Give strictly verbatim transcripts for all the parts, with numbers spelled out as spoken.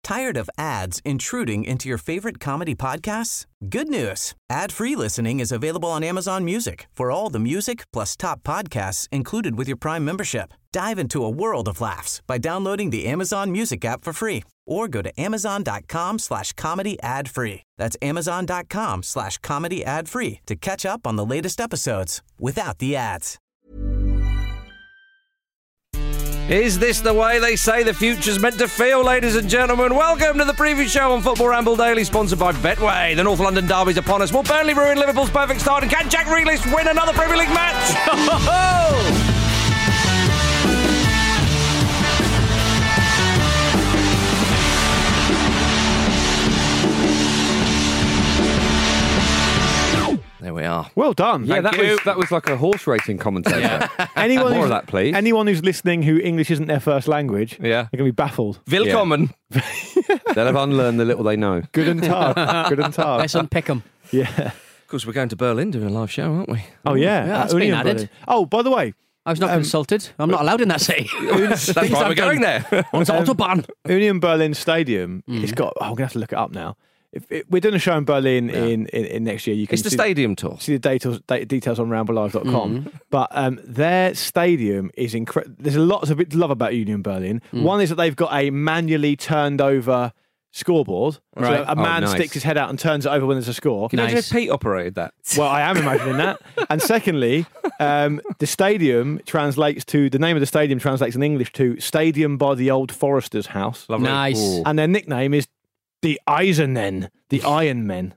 Tired of ads intruding into your favorite comedy podcasts? Good news. Ad-free listening is available on Amazon Music for all the music plus top podcasts included with your Prime membership. Dive into a world of laughs by downloading the Amazon Music app for free or go to amazon.com slash comedy ad free. That's amazon.com slash comedy ad free to catch up on the latest episodes without the ads. Is this the way they say the future's meant to feel, ladies and gentlemen? Welcome to the preview show on Football Ramble Daily, sponsored by Betway. The North London derby's upon us. Will Burnley ruin Liverpool's perfect start? And can Jack Grealish win another Premier League match? Ho-ho-ho! There we are. Well done. Yeah, Thank that you. was that was like a horse racing commentator. Yeah. Anyone More who's, of that, please. Anyone who's listening who English isn't their first language, Yeah. they're going to be baffled. Willkommen. They'll have unlearned the little they know. Good and hard. Good and hard. Let's unpick them. Yeah. Of course, we're going to Berlin doing a live show, aren't we? Oh, yeah. Yeah, that's Uh, been Union added. Berlin. Oh, by the way, I was not Um, consulted. I'm not allowed in that city. That's why we're going there. On the Autobahn. Union Berlin Stadium, Mm. it's got, oh, I'm going to have to look it up now. If it, we're doing a show in Berlin Yeah. in, in, in next year. You can It's the see, stadium tour. see the details, da- details on ramble live dot com. Mm. But um, their stadium is incredible. There's a lot to bit to love about Union Berlin. Mm. One is that they've got a manually turned over scoreboard. Right. So a man Oh, nice. sticks his head out and turns it over when there's a score. Can you imagine Nice. if Pete operated that? Well, I am imagining that. And secondly, um, the stadium translates to, the name of the stadium translates in English to Stadium by the Old Forester's House. Lovely. Nice. Ooh. And their nickname is the Eisernen, the Iron Men.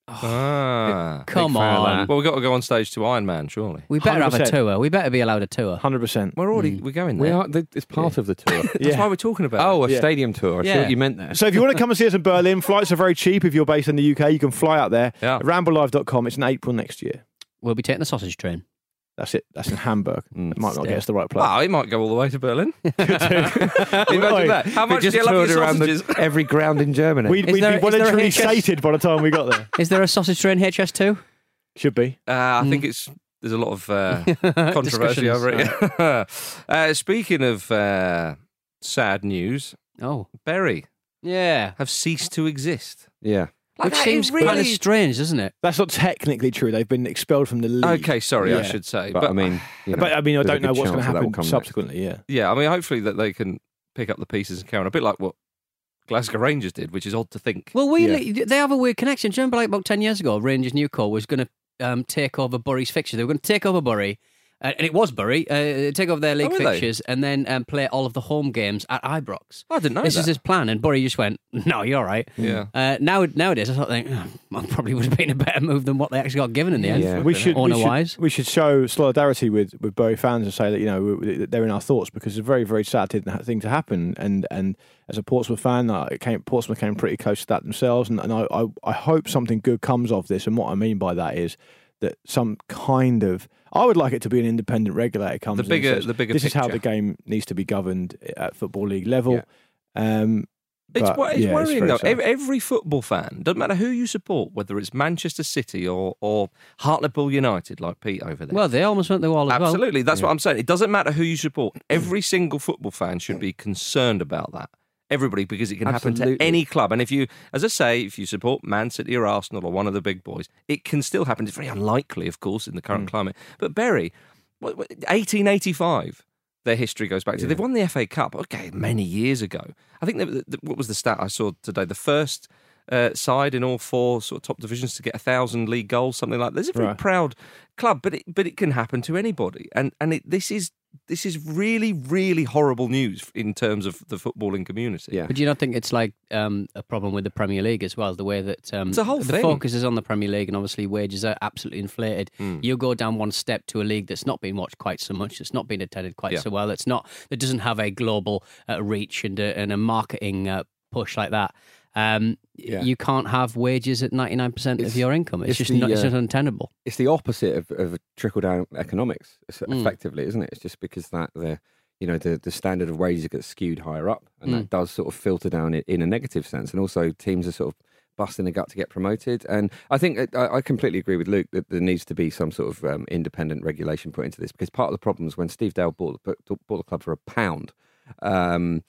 Ah. Come Big fan of on. that. Well, we've got to go on stage to Iron Man, surely. We better have a one hundred percent. tour. We better be allowed a tour. one hundred percent. We're already we're going We there. are. th- It's part of the tour. That's Yeah. why we're talking about Oh, it. a Yeah. stadium tour. I see Yeah. what you meant there. So if you want to come and see us in Berlin, flights are very cheap if you're based in the U K. You can fly out there. Yeah. ramble live dot com. It's in April next year. We'll be taking the sausage train. That's it. That's in Hamburg. Mm. It might not Still. get us the right place. Well, he might go all the way to Berlin. Imagine Right. that. How We much do just you love your toured around sausages? the, every ground in Germany. We'd, Is we'd there- be is there a voluntarily H S sated by the time we got there. Is there a sausage train H S two? Should be. Uh, I think it's there's a lot of uh, controversy Discussions. over it. uh, speaking of uh, sad news, Oh, Bury yeah. have ceased to exist. yeah. Like, Which that seems is kind of really strange, doesn't it? That's not technically true. They've been expelled from the league. okay. Sorry, I Yeah. should say, But, I mean, you know, But I mean, I there's a don't know good what's going to chance that that will happen come next. subsequently. Yeah. yeah, I mean, hopefully that they can pick up the pieces and carry on. A bit like what Glasgow Rangers did, which is odd to think. Well, we Yeah. they have a weird connection. Do you remember, like about ten years ago, Rangers Newcastle was going to um, take over Bury's fixture. They were going to take over Bury, uh, and it was Bury, uh, take over their league Oh, were they? fixtures, and then um, play all of the home games at Ibrox. I didn't know This that. is his plan, and Bury just went, "No, you're all right." Yeah. Uh, now, nowadays, I sort of think oh, well, probably would have been a better move than what they actually got given in the end. Yeah. We should, we, Owner-wise. should, we should show solidarity with, with Bury fans and say that, you know, we- that they're in our thoughts, because it's a very, very sad thing thing to happen. And and as a Portsmouth fan, uh, it came, Portsmouth came pretty close to that themselves. And, and I, I, I hope something good comes of this. And what I mean by that is that some kind of, I would like it to be an independent regulator comes The in bigger- and says, the bigger this is how picture. the game needs to be governed at Football League level. Yeah. Um, It's, but, wor- it's yeah, worrying very though. sad. Ev- Every football fan, doesn't matter who you support, whether it's Manchester City or or Hartlepool United, like Pete over there. Well, they almost went the wall as well. Absolutely, that's what I'm saying. It doesn't matter who you support. Every single football fan should be concerned about that. Everybody, because it can happen Absolutely. to any club. And if you, as I say, if you support Man City or Arsenal or one of the big boys, it can still happen. It's very unlikely, of course, in the current climate. But Bury, what- what- eighteen eighty-five, their history goes back to. They've won the F A Cup, okay, many years ago. I think, that, that- what was the stat I saw today? The first uh, side in all four sort of top divisions to get a thousand league goals, something like that. There's a very Right. proud club, but it but it can happen to anybody. And and it, this is this is really really horrible news in terms of the footballing community. Yeah. But do you not think it's like um, a problem with the Premier League as well? The way that um, It's a whole the thing. focus is on the Premier League, and obviously wages are absolutely inflated. Hmm. You go down one step to a league that's not been watched quite so much, that's not been attended quite Yeah. so well, it's not that doesn't have a global uh, reach and a, and a marketing uh, push like that. Um, Yeah. You can't have wages at ninety-nine percent of It's- your income. It's, it's just the, not, it's uh, just untenable. It's the opposite of, of trickle down economics, it's Mm. effectively, isn't it? It's just because that the you know the, the standard of wages gets skewed higher up, and Mm. that does sort of filter down in, in a negative sense. And also, teams are sort of busting the gut to get promoted. And I think it- I, I completely agree with Luke that there needs to be some sort of um, independent regulation put into this, because part of the problem is when Steve Dale bought the, bought the club for a pound. Um,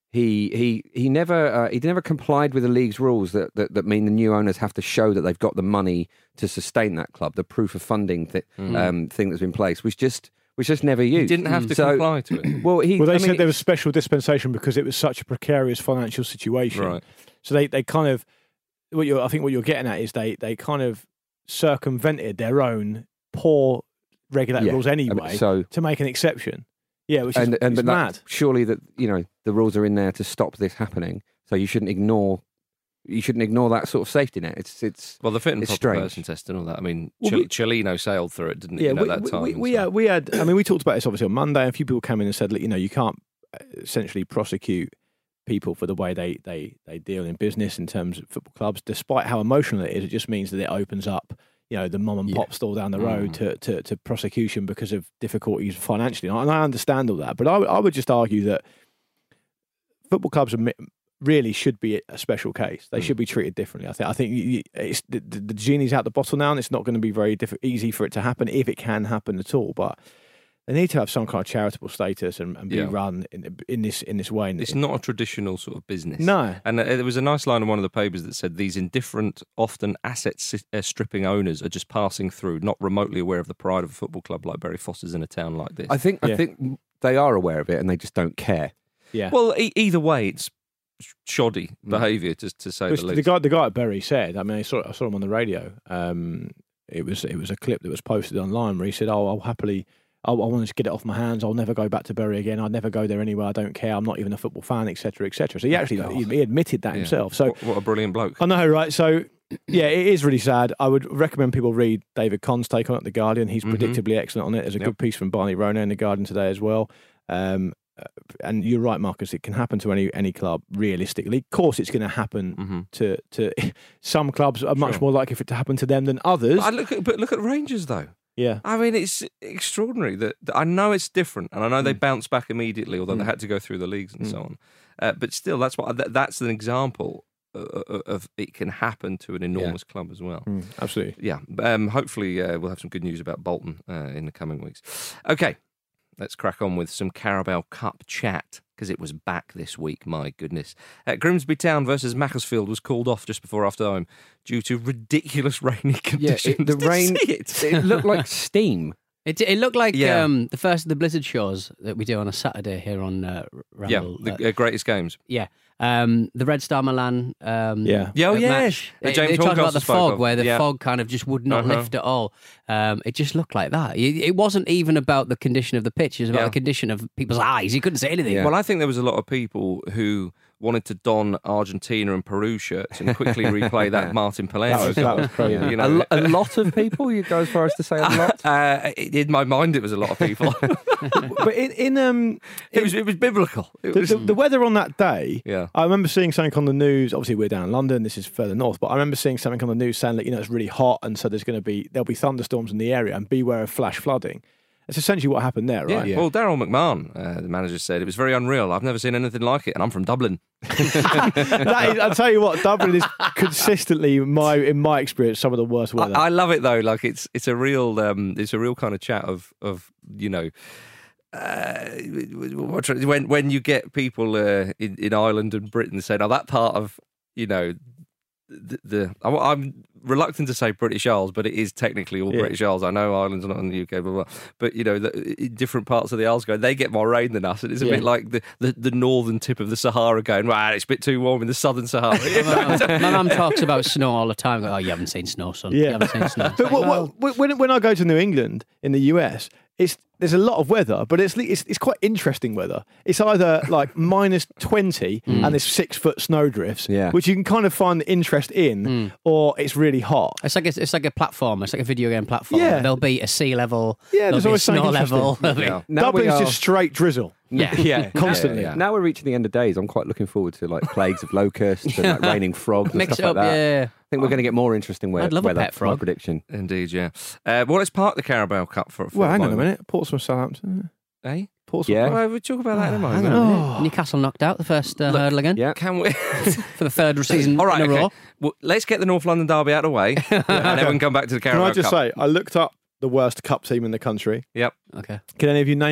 he he he never uh, he never complied with the league's rules that, that that mean the new owners have to show that they've got the money to sustain that club. The proof of funding th- Mm. um, thing that's been in place was just was just never used. He didn't have to So- comply to it. Well, he Well, they I said mean, there was special dispensation because it was such a precarious financial situation. Right. So they, they kind of what you're I think what you're getting at is they they kind of circumvented their own poor regulated Yeah, rules I mean, anyway so to make an exception. Yeah, which is and and it's but that- mad. surely that you know the rules are in there to stop this happening. So you shouldn't ignore you shouldn't ignore that sort of safety net. It's it's Well, the fit and It's proper strange. person test and all that. I mean, Well, Chil- we- Chilino sailed through it, didn't he? Yeah, you know, we, that we, time. we, and we, so- had, we had. I mean, we talked about this obviously on Monday. And a few people came in and said, look, you know, you can't essentially prosecute people for the way they, they, they deal in business in terms of football clubs, despite how emotional it is. It just means that it opens up, you know, the mom and pop store down the road Mm. to, to, to prosecution because of difficulties financially. And I understand all that, but I, would- I would just argue that football clubs are mi- really should be a special case. They Mm. should be treated differently. I think. I think you- you- it's, the, the, the genie's out the bottle now, and it's not going to be very diff- easy for it to happen if it can happen at all. But they need to have some kind of charitable status and, and be Yeah. run in, in this in this way. It's not a traditional sort of business. No. And uh, there was a nice line in one of the papers that said these indifferent, often asset si- uh, stripping owners are just passing through, not remotely aware of the pride of a football club like Bury Foster's in a town like this. I think Yeah. I think they are aware of it and they just don't care. Yeah. well, e- either way, it's shoddy behaviour, just to say Which the the least. guy, the guy at Bury said. I mean, I saw, I saw him on the radio. Um, it was it was a clip that was posted online where he said, "Oh, I'll happily, I, I want to get it off my hands. I'll never go back to Bury again. I'd never go there anyway. I don't care. I'm not even a football fan, et cetera, et cetera." So he actually he, he admitted that Yeah. himself. So what, what a brilliant bloke. I know, right? So yeah, it is really sad. I would recommend people read David Conn's take on it, The Guardian. He's Mhm. predictably excellent on it. There's a Yep. good piece from Barney Rona in The Guardian today as well. Um, uh, and you're right, Marcus. It can happen to any any club. Realistically, of course, it's going to happen Mhm. to to some clubs are much Sure. more likely for it to happen to them than others. But, I look at, but look at Rangers, though. Yeah, I mean, it's extraordinary that, that I know it's different, and I know they Mm. bounced back immediately, although they Mm. had to go through the leagues and Mm. so on. Uh, but still, that's what that, that's an example of, of it can happen to an enormous club as well. Mm, absolutely. Yeah. Um, hopefully, uh, we'll have some good news about Bolton uh, in the coming weeks. Okay, let's crack on with some Carabao Cup chat because it was back this week. My goodness, uh, Grimsby Town versus Macclesfield was called off just before half time due to ridiculous rainy conditions. the Did you rain see it? it looked like steam. It, it looked like Yeah. um, the first of the Blizzard shows that we do on a Saturday here on uh, Yeah, Ramble. the Uh, uh, greatest games. yeah. Um, the Red Star Milan. Um, Yeah. Yeah, oh, uh, yes. match. That They, James they talked about the Horncastle spoke fog, of. where the Yeah. fog kind of just would not Uh-huh. lift at all. Um, it just looked like that. It, it wasn't even about the condition of the pitch; it was about Yeah. the condition of people's eyes. You couldn't say anything. Yeah. Well, I think there was a lot of people who wanted to don Argentina and Peru shirts and quickly replay that Martin Palermo. That was- that was goal. crazy. You a, know, lo- a lot of people. You go as far as to say a lot. uh, in my mind, it was a lot of people. But in, in um, it was it was biblical. It the, was, the, the weather on that day. yeah. I remember seeing something on the news. Obviously, we're down in London. This is further north, but I remember seeing something on the news saying that you know it's really hot, and so there's going to be there'll be thunderstorms in the area, and beware of flash flooding. That's essentially what happened there, right? Yeah. Well, Daryl McMahon, uh, the manager, said it was very unreal. I've never seen anything like it, and I'm from Dublin. That is, I'll tell you what, Dublin is consistently, my in my experience, some of the worst weather. I, I love it though. Like it's it's a real um, it's a real kind of chat of of you know. Uh, when when you get people uh, in, in Ireland and Britain saying, "Oh, that part of you know the, the I'm reluctant to say British Isles, but it is technically all Yeah. British Isles. I know Ireland's not in the U K, blah, blah, blah. But you know, the, in different parts of the Isles going, they get more rain than us. And it's a Yeah. bit like the, the, the northern tip of the Sahara going, well, it's a bit too warm in the southern Sahara. My mum talks about snow all the time. Oh, you haven't seen snow, son. You Yeah. haven't seen snow. It's But like, what, well, what, when when I go to New England in the U S, it's there's a lot of weather, but it's it's, it's quite interesting weather. It's either like minus twenty and there's six foot snow drifts, Yeah. which you can kind of find interest in, or it's really hot. It's like a, it's like a platform. It's like a video game platform. Yeah. There'll be a sea level. Yeah, there'll there's be a always something snow level. interesting. There'll be- Yeah. Now we Dublin's are- just straight drizzle. Yeah. yeah, constantly. Yeah, yeah. Now we're reaching the end of days. I'm quite looking forward to like plagues of locusts and like raining frogs and Mix stuff it up, like that. yeah. I think we're going to get more interesting we- I'd love a weather. pet for my frog. prediction. Indeed, yeah. Uh, well, let's park the Carabao Cup for, for Well, hang on a moment. minute. Portsmouth, Southampton. Eh? Portsmouth. Yeah. Well, we'll talk about that in a Hang moment. on a minute. Oh. Newcastle knocked out the first uh, Look, hurdle again Yeah. Can we? for the third season All right, in a okay. row. Well, let's get the North London derby out of the way, and then we can come back to the Can Carabao I just Cup. say, I looked up the worst cup team in the country. Yep. Okay. Can any of you name it?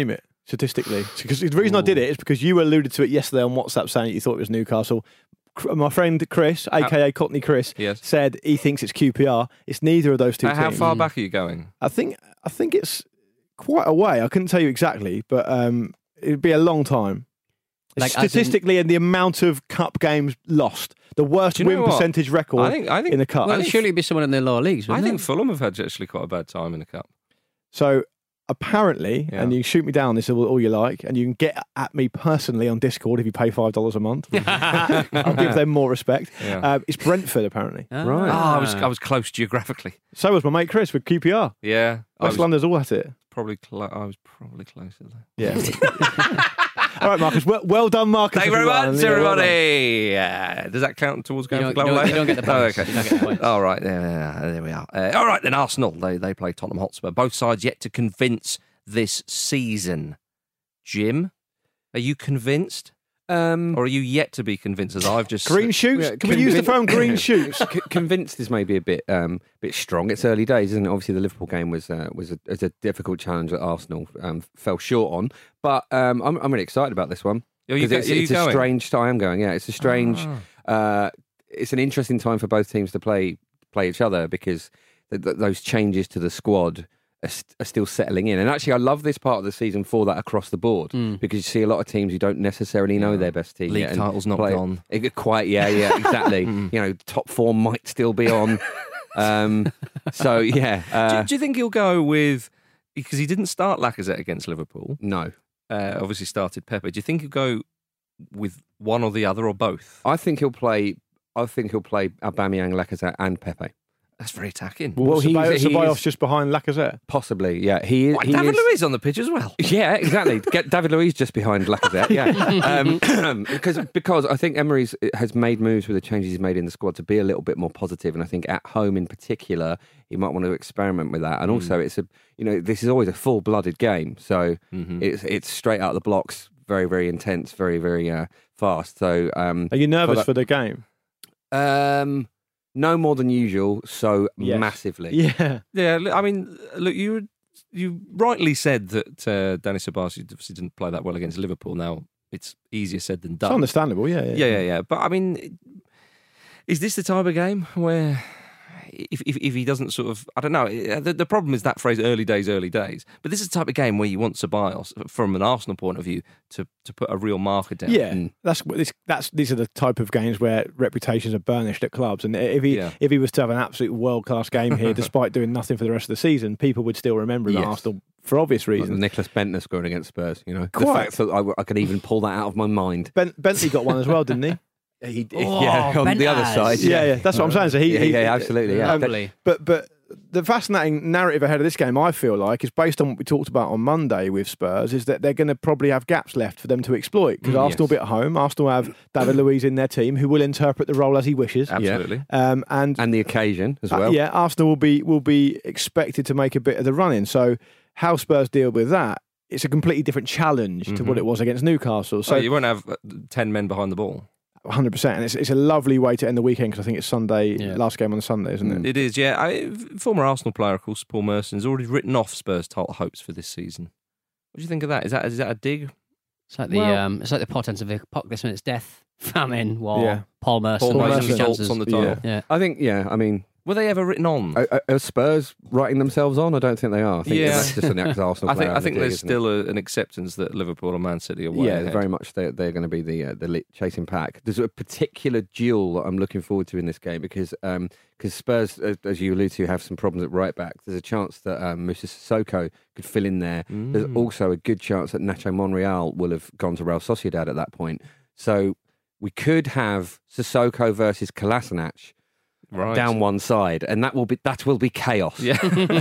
statistically. Because the reason I did it is because you alluded to it yesterday on WhatsApp saying that you thought it was Newcastle. My friend Chris, aka Cockney Chris, yes. said he thinks it's Q P R. It's neither of those two How, teams. how far back are you going? I think I think it's quite a way. I couldn't tell you exactly, but um, it'd be a long time. Like, as in- Statistically, and the amount of cup games lost, the worst Do you know win what? percentage record I think, I think, in the cup. Well, think- surely it'd be someone in the lower leagues, I wouldn't think it? Fulham have had actually quite a bad time in the cup. So apparently, Yeah. and you can shoot me down this all, all you like, and you can get at me personally on Discord if you pay five dollars a month. I'll give them more respect. Yeah. Uh, it's Brentford apparently. Ah. Right. Oh, I was I was close geographically. So was my mate Chris with Q P R. Yeah, I West was London's all at it. probably clo- I was probably closer there. Yeah. All right, Marcus. Well, well done, Marcus. Thank you very everyone. much, Yeah, well done. everybody. Yeah. Does that count towards You going don't, for you, global don't, you later? don't get the points. Oh, okay. You don't get the points. All right, there, there we are. Uh, all right, then Arsenal. They they play Tottenham Hotspur. Both sides yet to convince this season. Jim, are you convinced, Um, or are you yet to be convinced? As I've just Green shoots. Yeah, Can we use the convin- phone? Green shoots. C- convinced is maybe a bit um, bit strong. It's early days, isn't it? Obviously, the Liverpool game was uh, was, a, was a difficult challenge that Arsenal um, fell short on. But um, I'm I'm really excited about this one. Are you, 'Cause go- it's, are you it's a going? strange time. I am going. Yeah, it's a strange. Ah. Uh, it's an interesting time for both teams to play play each other because th- th- those changes to the squad are, st- are still settling in. And actually, I love this part of the season for that across the board Mm. because you see a lot of teams who don't necessarily know their best team League yet and title's not play- gone. It, quite, yeah, yeah, exactly. You know, top four might still be on. Um, so yeah, uh, do, do you think he'll go with because he didn't start Lacazette against Liverpool? no. Uh, obviously started Pepe. Do you think he'll go with one or the other or both? I think he'll play. I think he'll play Aubameyang, Lacazette, and Pepe. That's very attacking. Well, Well, he's- Ceballos, he Ceballos is- just behind Lacazette. Possibly, yeah. He is. Why, he David is, Luiz on the pitch as well. Yeah, exactly. Get David Luiz just behind Lacazette. Yeah, um, because because I think Emery's has made moves with the changes he's made in the squad to be a little bit more positive, and I think at home in particular, he might want to experiment with that. And also, it's a you know this is always a full blooded game, so Mhm. it's it's straight out of the blocks, very very intense, very very uh, fast. So um, Are you nervous that- for the game? um, no more than usual. So Yes. massively. Yeah. Yeah, look, I mean, look, you were- you rightly said that uh, Danny Ceballos obviously didn't play that well against Liverpool. Now it's easier said than It's done. understandable. Yeah. Yeah. Yeah, yeah, yeah. But I mean, is this the type of game where if if, if he doesn't sort of, I don't know. The, the problem is that phrase "early days, early days." But this is the type of game where you want Ceballos, from an Arsenal point of view, to to put a real marker down. Yeah, Mm. that's what this. That's these are the type of games where reputations are burnished at clubs, and if he Yeah. if he was to have an absolute world class game here, despite doing nothing for the rest of the season, people would still remember him at Yes. Arsenal for obvious Like reasons. Nicholas Bentner scoring against Spurs. You know, the Quite. fact that I, I can even pull that out of my mind. Ben, Bentley got one as well, didn't he? He did, Oh, yeah, on the other Bentaz. side. Yeah, yeah, that's what I'm saying. So he, Yeah, he- yeah, absolutely, yeah. um, Totally. but but the fascinating narrative ahead of this game, I feel like, is based on what we talked about on Monday with Spurs, is that they're going to probably have gaps left for them to exploit because Mm, Arsenal yes. will be at home. Arsenal have David Luiz in their team, who will interpret the role as he wishes. Absolutely. Um, and And the occasion as Uh, well. yeah, Arsenal will be will be expected to make a bit of the running. So how Spurs deal with that, it's a completely different challenge to what Mhm. it was against Newcastle. So So you won't have uh, ten men behind the ball. one hundred percent, and it's it's a lovely way to end the weekend because I think it's Sunday, Yeah. last game on Sunday, isn't it? Mm. It is, yeah. I, former Arsenal player, of course, Paul Merson, has already written off Spurs' title hopes for this season. What do you think of that? Is that is that a dig? It's like the Well- um, it's like the portent of apocalypse when it's death, famine, war. Yeah. Paul Merson, Paul Merson Merson Merson chances. thoughts on the title. Yeah. Yeah. I think, yeah, I mean, Were they ever written on? are, are- are Spurs writing themselves on? I don't think they are. I think Yeah. that's just an ex-Arsenal I think player I think having a dig, there's isn't it? still a, an acceptance that Liverpool and Man City are way Yeah, ahead. very much. They're, they're going to be the uh, the lit chasing pack. There's a particular duel that I'm looking forward to in this game because um, cause Spurs, as, as you allude to, have some problems at right back. There's a chance that um, Moussa Sissoko could fill in there. There's Mm. also a good chance that Nacho Monreal will have gone to Real Sociedad at that point. So we could have Sissoko versus Kolasinac right. down one side, and that will be that will be chaos. Yeah.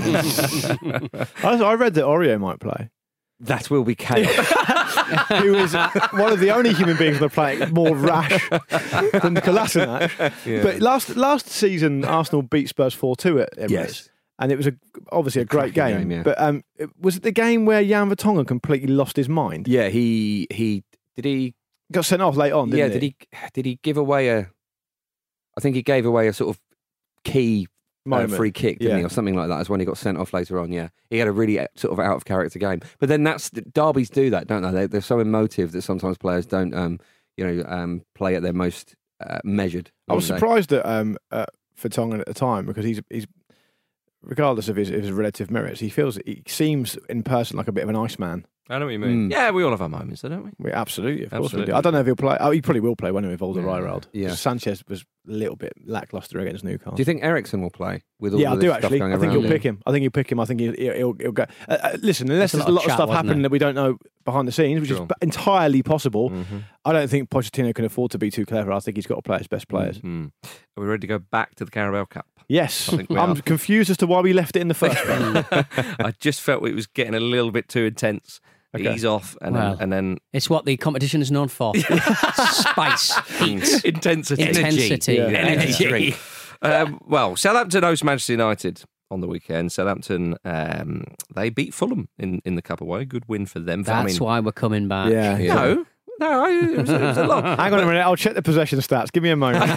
I, I read that Oreo might play. That will be chaos. Who is one of the only human beings on the planet more rash than Kolasinac. Yeah. But last last season, Arsenal beat Spurs four two at Emirates. Yes. And it was a, obviously a great cracking game. game, yeah. But um, it- was it the game where Jan Vertonghen completely lost his mind? Yeah, he he did he Got sent off late on, didn't yeah he? did he did he give away a? I think he gave away a sort of key Moment. free kick, didn't Yeah. he, or something like that? As when he got sent off later on. Yeah, he had a really uh, sort of out of character game. But then that's derbies do that, don't they? they they're so emotive that sometimes players don't, um, you know, um, play at their most uh, measured. I was wouldn't they? surprised at um, uh, Vertonghen at the time because he's he's regardless of his, his relative merits, he feels he seems in person like a bit of an Iceman. I know what you mean. Mm. Yeah, we all have our moments, don't we? We absolutely, of course, we Absolutely. do. I don't know if he'll play. Oh, he probably will play when he involved the Alderweireld. Yeah. Sanchez was a little bit lackluster against Newcastle. Do you think Ericsson will play with all yeah, I of do this stuff actually. going I think around? he'll pick him. I think he'll pick him. I think he'll, he'll, he'll go. Uh, uh, listen, unless There's there's a a lot lot of of chat, stuff wasn't happening there? that we don't know behind the scenes, which Sure. is entirely possible. Mm-hmm. I don't think Pochettino can afford to be too clever. I think he's got to play his best players. Mm. Are we ready to go back to the Carabao Cup? Yes, I think we I'm are. confused as to why we left it in the first place. I just felt it was getting a little bit too intense. Okay. Ease off, and Well. then, and then It's what the competition is known for. Spice, heat, intensity, intensity, Yeah. energy. um, well, Southampton host Manchester United on the weekend. Southampton, um, they beat Fulham in, in the Cup away. Good win for them. I That's mean, why we're coming back. yeah. no, no, I, it, was, it was a lot. Hang on a minute. I'll check the possession stats. Give me a moment.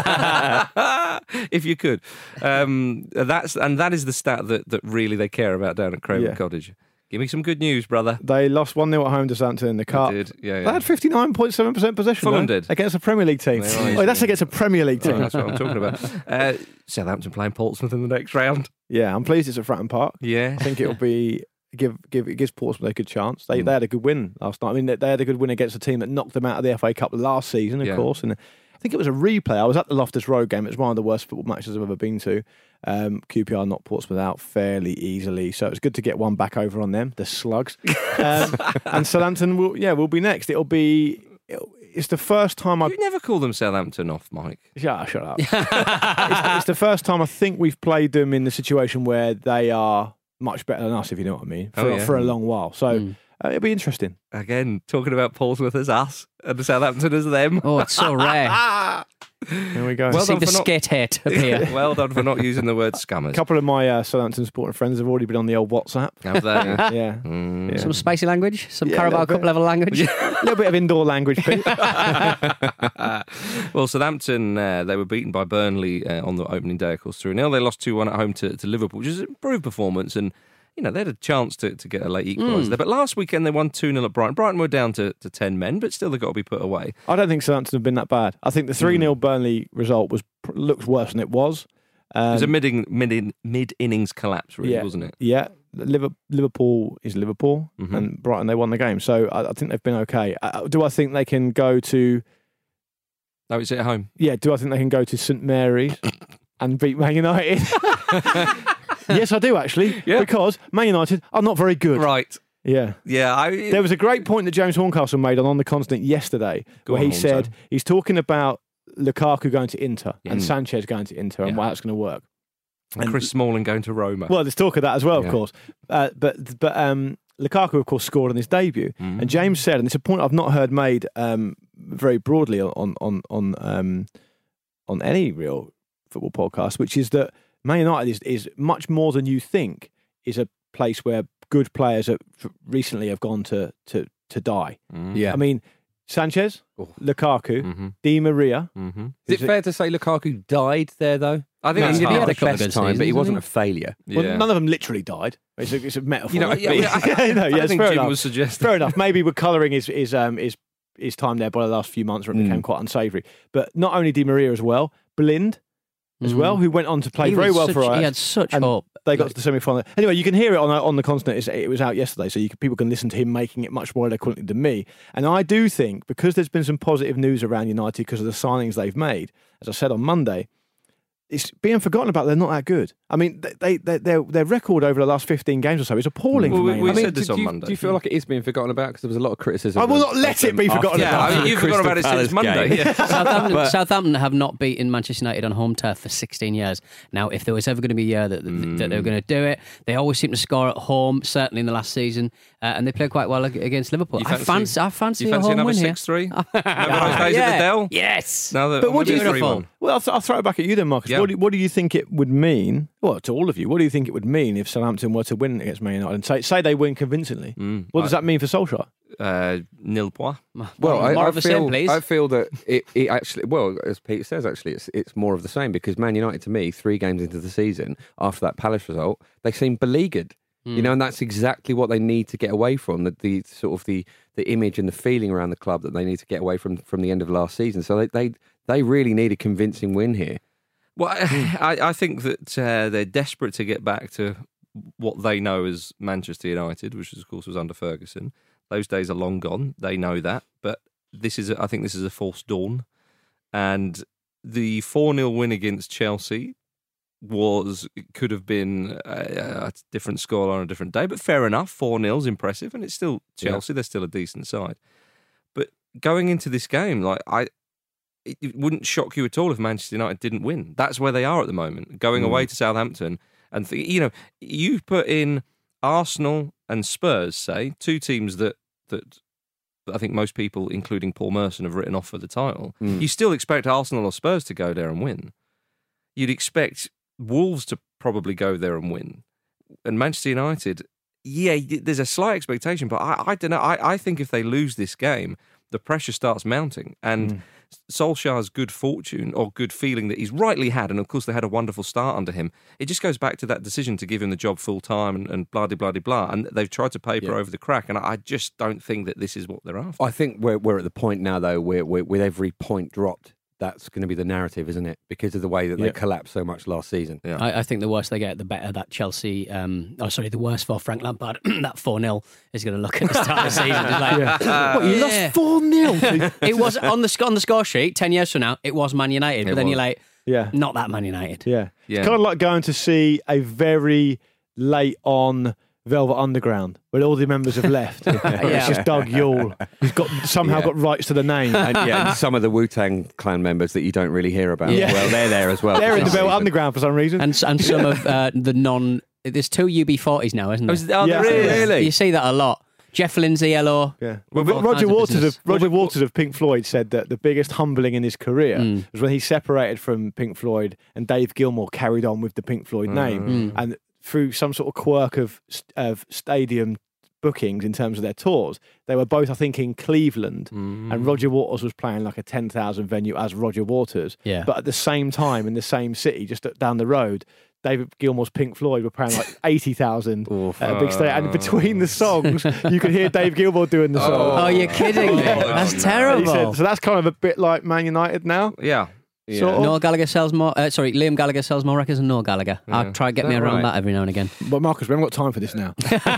If you could, um, that's and that is the stat that, that really they care about down at Craven Yeah. Cottage. Give me some good news, brother. They lost one nil at home to Southampton in the Cup. They did, yeah, They yeah. had fifty-nine point seven percent possession. Fulham though, did. against a Premier League team. They are, Oh, that's yeah. against a Premier League Oh, team. that's what I'm talking about. Uh, Southampton playing Portsmouth in the next round. Yeah, I'm pleased it's at Fratton Park. Yeah, I think it'll be give give it gives Portsmouth a good chance. They Mm. they had a good win last night. I mean, they, they had a good win against a team that knocked them out of the F A Cup last season, of Yeah. course. And I think it was a replay. I was at the Loftus Road game. It was one of the worst football matches I've ever been to. Um, Q P R knocked Portsmouth out fairly easily, so it was good to get one back over on them, the Slugs. Um, and Southampton will, yeah, will be next. It'll be. It'll, it's the first time I've you never call them Southampton off, Mike. Shut, shut up. it's, it's the first time I think we've played them in the situation where they are much better than us, if you know what I mean, for, Oh, yeah. for a long while. So Mm. uh, it'll be interesting. Again, talking about Portsmouth as us and Southampton as them. Oh, it's so rare. There we go. Well See done the for not- skate hate appear. Well done for not using the word a scummers. couple of my uh, Southampton supporting friends have already been on the old WhatsApp. Have that. Yeah. Mm. Yeah. Some spicy language, some Yeah, a Carabao little Cup bit. level language. A little bit of indoor language, Pete. Well, Southampton, uh, they were beaten by Burnley uh, on the opening day, of course, three nil. They lost two one at home to, to Liverpool, which is an improved performance. And, you know, they had a chance to, to get a late equaliser there. But last weekend, they won two nil at Brighton. Brighton were down to, to ten men, but still they've got to be put away. I don't think Southampton have been that bad. I think the three nil Burnley result was looks worse than it was. Um, It was a mid, mid, mid-innings collapse, really, yeah, wasn't it? Yeah. Liver- Liverpool is Liverpool, Mhm. and Brighton, they won the game. So I, I think they've been okay. Uh, do I think they can go to... Oh, it's at home. Yeah, do I think they can go to St Mary's and beat Man United? Yes, I do actually. Yeah. Because Man United are not very good. Right. Yeah. Yeah. I, There was a great point that James Horncastle made on On the Continent yesterday, Go where on, he Hornzo. said he's talking about Lukaku going to Inter and Mm. Sanchez going to Inter and Yeah. why that's going to work. and Chris Smalling going to Roma. Well, there's talk of that as well, Yeah. of course. Uh, but but um, Lukaku, of course, scored on his debut, Mm. and James said, and it's a point I've not heard made um, very broadly on on on um, on any real football podcast, which is that Man United is, is much more than you think. Is a place where good players have recently have gone to to to die. Mm. Yeah. I mean, Sanchez, Oh. Lukaku, Mm-hmm. Di Maria. Mm-hmm. Is it fair to say Lukaku died there, though? I think No, that's he hard. had a couple of best good time, but he seasons, wasn't a hasn't failure. Yeah. Well, none of them literally died. It's a, it's a metaphor. You know, yeah, yeah, I, no, I yeah, it's think fair Jim enough. was suggesting. Fair enough. Maybe we're colouring his his um his his time there by the last few months where it Mm. became quite unsavoury. But not only Di Maria as well, Blind as Mm. well, who went on to play He very was well such- for us. He had such and hope. They got Like- to the semi final. Anyway, you can hear it on on the continent. It's, it was out yesterday, so you can, people can listen to him making it much more eloquently than me. And I do think because there's been some positive news around United because of the signings they've made, as I said on Monday. It's being forgotten about. They're not that good. I mean, they, they, their their record over the last fifteen games or so is appalling. Well, for we- Man we United. said this do, on you, Monday. do you feel like it is being forgotten about? Because there was a lot of criticism. I will of- not let of it be them forgotten after- Yeah, I about. mean, you've forgotten about it since Crystal Monday. Palace game. Yeah. Southampton, But- Southampton have not beaten Manchester United on home turf for sixteen years. Now, if there was ever going to be a year that, that, that they were going to do it, they always seem to score at home, certainly in the last season, uh, and they played quite well ag- against Liverpool. You I fancy, I fancy you a fancy home another win here. six three? Remember those days Yeah. at the Dell? Yes. Now that But what do you maybe a think- three one. Well, I'll, th- I'll throw it back at you then, Marcus. Yeah. What, do, what do you think it would mean? Well, to all of you, what do you think it would mean if Southampton were to win against Man United and say, say they win convincingly? Mm. What does that mean for Solskjaer? uh, nil points. Well, more, I, more I of the feel, same, please. I feel that it, it actually, well, as Peter says, actually, it's it's more of the same because Man United, to me, three games into the season after that Palace result, they seem beleaguered. Mm. You know, and that's exactly what they need to get away from. The, the sort of the the image and the feeling around the club that they need to get away from from the end of last season. So they they, they really need a convincing win here. Well, I, I think that uh, they're desperate to get back to what they know as Manchester United, which of course was under Ferguson. Those days are long gone. They know that, but this is, a, I think, this is a false dawn. And the four nil win against Chelsea was could have been a, a different score on a different day, but fair enough. four nil's impressive, and it's still Chelsea. Yeah. They're still a decent side. But going into this game, like I. It wouldn't shock you at all if Manchester United didn't win. That's where they are at the moment. Going mm. away to Southampton, and th- you know, you put in Arsenal and Spurs, say two teams that that I think most people, including Paul Merson, have written off for the title. Mm. You still expect Arsenal or Spurs to go there and win. You'd expect Wolves to probably go there and win, and Manchester United. Yeah, there's a slight expectation, but I, I don't know. I, I think if they lose this game, the pressure starts mounting, and. Mm. Solskjaer's good fortune or good feeling that he's rightly had, and of course they had a wonderful start under him, it just goes back to that decision to give him the job full time and, and blah, blah, blah, blah, and they've tried to paper yeah. over the crack, and I just don't think that this is what they're after. I think we're, we're at the point now, though, where, where with every point dropped, that's going to be the narrative, isn't it? Because of the way that they yeah. collapsed so much last season. Yeah. I, I think the worse they get, the better that Chelsea, um, oh, sorry, the worse for Frank Lampard, that four nil is going to look at the start of the season. It's like, yeah. what, you yeah. lost four nil? It was on the, on the score sheet, ten years from now, it was Man United. It but then was. You're like, yeah. not that Man United. Yeah. yeah. It's kind of like going to see a very late on Velvet Underground, where all the members have left. yeah. It's just Doug Yule. He's got somehow yeah. got rights to the name. And, yeah, and some of the Wu-Tang Clan members that you don't really hear about. Yeah. Well, they're there as well. They're in the Velvet Underground for some reason. And, and some of uh, the non... There's two U B forties now, isn't there? Oh, yeah. really? You see that a lot. Jeff Lindsay, hello. Yeah. Well, Roger Waters of Roger Waters of Pink Floyd said that the biggest humbling in his career mm. was when he separated from Pink Floyd and Dave Gilmour carried on with the Pink Floyd name. Mm. And through some sort of quirk of of stadium bookings in terms of their tours, they were both, I think, in Cleveland, mm. and Roger Waters was playing like a ten thousand venue as Roger Waters. Yeah. But at the same time, in the same city, just down the road, David Gilmour's Pink Floyd were playing like eighty thousand at a big stage. And between the songs, you could hear Dave Gilmour doing the song. Oh, oh you're kidding me. That's oh, terrible. Said, so that's kind of a bit like Man United now. Yeah. Yeah. Sort of. Noel Gallagher sells more. Uh, sorry, Liam Gallagher sells more records than Noel Gallagher. Yeah. I'll try to get me around right? that every now and again. But Marcus, we haven't got time for this now.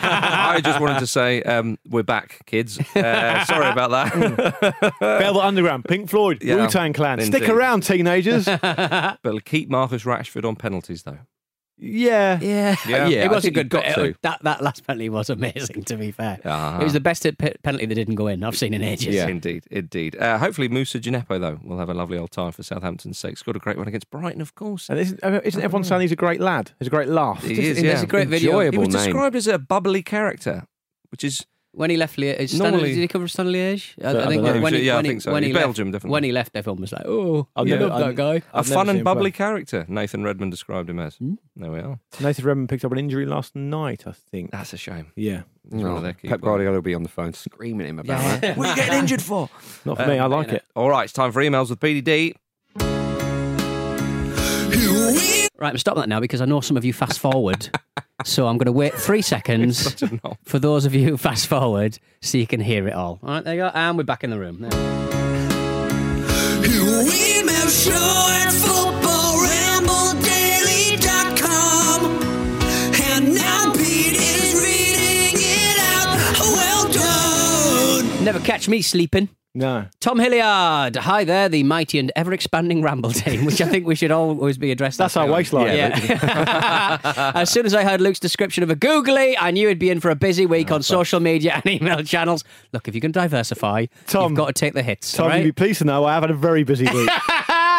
I just wanted to say um, we're back, kids. Uh, sorry about that. Velvet Underground, Pink Floyd, yeah, Wu-Tang Clan. Indeed. Stick around, teenagers. But keep Marcus Rashford on penalties, though. Yeah, yeah, yeah. yeah it was a good. Got it, that that last penalty was amazing. To be fair, uh-huh. It was the best pe- penalty that didn't go in I've seen in ages. Yeah, indeed, indeed. Uh, hopefully, Moussa Djenepo though will have a lovely old time for Southampton's sake. Scored a great one against Brighton, of course. And isn't, isn't everyone saying he's a great lad? He's a great laugh. He Just, is. Yeah, it's a great video. Enjoyable he was name. described as a bubbly character, which is. When he left Liège, Normally, did he cover Stade Liège? I, I, I think when, when he, yeah, when I he, think so. when he Belgium, left, definitely. When he left, everyone was like, "Oh, I yeah, love I'm, that guy." A fun and bubbly character. Nathan Redmond described him as. Hmm? There we are. Nathan Redmond picked up an injury last night, I think. That's a shame. Yeah. No, Pep Guardiola will be on the phone screaming at him about yeah. that. What are you getting injured for? Not for um, me. I like it. All right, it's time for emails with P D D. Right, I'm stopping that now because I know some of you fast forward. So I'm going to wait three seconds for those of you who fast forward so you can hear it all. All right, there you go. And we're back in the room. There. Email show at football ramble daily dot com. And now Pete is reading it out. Well done. Never catch me sleeping. No. Tom Hilliard. Hi there, the mighty and ever-expanding Ramble team, which I think we should always be addressed. That's our waistline. Yeah. As soon as I heard Luke's description of a googly, I knew he'd be in for a busy week oh, on social media and email channels. Look, if you can diversify, Tom, you've got to take the hits. Tom, right? you'd be pleased to know I have had a very busy week.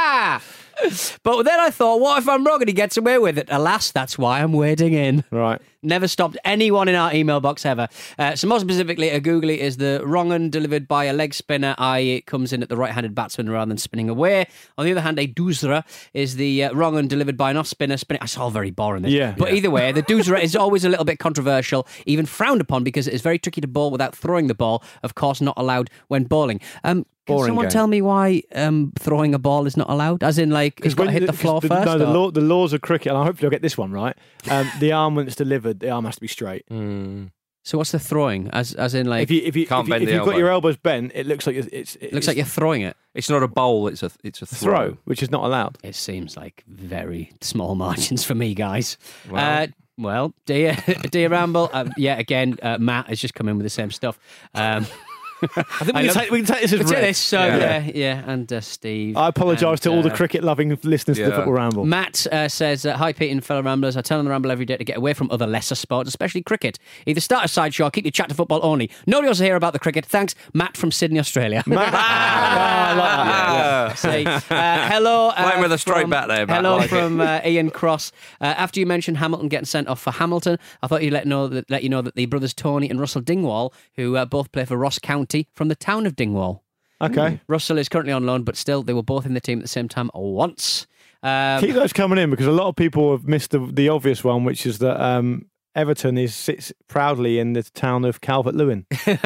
But then I thought, what if I'm wrong and he gets away with it? Alas, that's why I'm wading in. Right. Never stopped anyone in our email box ever. Uh, so more specifically, a googly is the wrong un delivered by a leg spinner, that is it comes in at the right-handed batsman rather than spinning away. On the other hand, a doosra is the uh, wrong un delivered by an off-spinner spinning. It's all very boring. This. Yeah. But yeah. either way, the doosra is always a little bit controversial, even frowned upon because it is very tricky to bowl without throwing the ball. Of course, not allowed when bowling. Um, Can Boring someone game. tell me why um, throwing a ball is not allowed? As in, like, it's got to when hit you- the floor 'cause first? No, the, or- law, the laws of cricket, and I hope you'll get this one right. Um, the arm when it's delivered, the arm has to be straight. So what's the throwing? As as in, like, If you if you Can't if, you, bend if the you've got elbow. your elbows bent, it looks like it's, it's it looks like you're throwing it. It's not a bowl, it's a it's a throw. throw, which is not allowed. It seems like very small margins for me, guys. Well. Uh, well, dear, dear Ramble, um, yeah, again, uh, Matt has just come in with the same stuff. Um, I think I we, can love- take, we can take this as Let's do read. this. So Yeah. yeah, yeah, and uh, Steve. I apologise and, to all the uh, cricket-loving listeners to the yeah. Football Ramble. Matt uh, says, uh, hi Pete and fellow Ramblers, I turn on the Ramble every day to get away from other lesser sports, especially cricket. Either start a sideshow or keep your chat to football only. Nobody wants to hear about the cricket. Thanks, Matt from Sydney, Australia. Matt- Ah, I like that. See, uh, hello. Uh, Playing with a straight from- bat there, Matt, Hello like it. from uh, Ian Cross. Uh, after you mentioned Hamilton getting sent off for Hamilton, I thought you'd let know that let you know that the brothers Tony and Russell Dingwall, who uh, both play for Ross County from the town of Dingwall. Okay. Russell is currently on loan, but still, they were both in the team at the same time once. Um, Keep those coming in because a lot of people have missed the, the obvious one, which is that um, Everton is sits proudly in the town of Calvert-Lewin.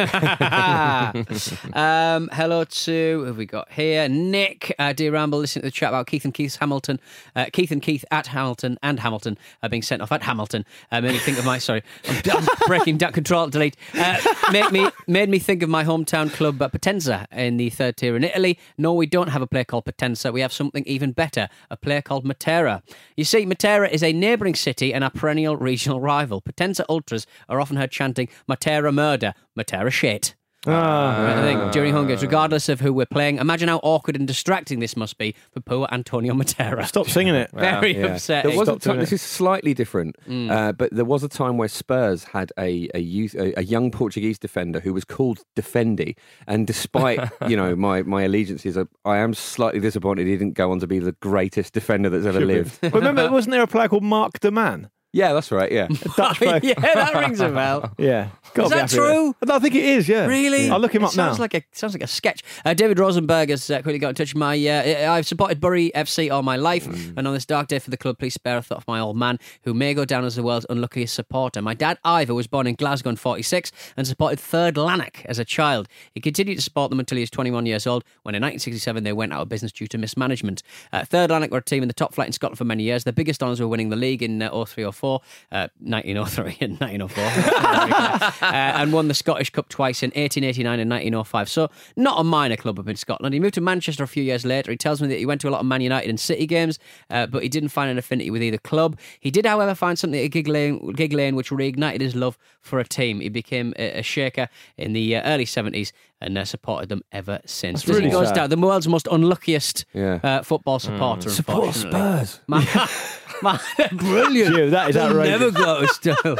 um, hello to who have we got here? Nick, uh, dear Ramble, listening to the chat about Keith and Keith's Hamilton, uh, Keith and Keith at Hamilton and Hamilton uh, being sent off at Hamilton. Uh, made me think of my sorry, I'm, I'm breaking down. Control delete. Uh, made me made me think of my hometown club uh, Potenza in the third tier in Italy. No, we don't have a player called Potenza. We have something even better, a player called Matera. You see, Matera is a neighbouring city and our perennial regional rival. Potenza ultras are often heard chanting Matera murder, Matera shit. Ah. I think during home games, regardless of who we're playing. Imagine how awkward and distracting this must be for poor Antonio Matera. Stop singing it. Very Yeah. upsetting. There was a Stop doing time, this it. is slightly different, uh, but there was a time where Spurs had a a, youth, a a young Portuguese defender who was called Defendi, and despite you know my my allegiances, I, I am slightly disappointed he didn't go on to be the greatest defender that's ever lived. But remember, wasn't there a player called Mark de Man? Yeah, that's right. Yeah, A Dutch player. yeah, that rings a bell. Yeah. Gotta Is be that happy with true? it. I think it is, yeah. Really? I'll look him It up now. sounds Like a, sounds like a sketch. Uh, David Rosenberg has uh, quickly got in touch with my... Uh, I've supported Bury F C all my life, Mm. and on this dark day for the club, please spare a thought of my old man, who may go down as the world's unluckiest supporter. My dad, Ivor, was born in Glasgow in forty-six and supported Third Lanark as a child. He continued to support them until he was twenty-one years old, when in nineteen sixty-seven they went out of business due to mismanagement. Uh, Third Lanark were a team in the top flight in Scotland for many years. Their biggest honours were winning the league in uh, oh three oh four, uh, nineteen oh three and nineteen oh four, uh, and won the Scottish Cup twice in eighteen eighty-nine and nineteen oh five. So not a minor club up in Scotland. He moved to Manchester a few years later. He tells me that he went to a lot of Man United and City games, uh, but he didn't find an affinity with either club. He did, however, find something at Gig Lane, Gig Lane which reignited his love for a team. He became a, a shaker in the uh, early seventies and uh, supported them ever since. That's really he goes sad. down the world's most unluckiest Yeah. uh, football supporter. support unfortunately. Spurs. Man, man, they're brilliant. Gee, that is They'll outrageous. never go to Stoke.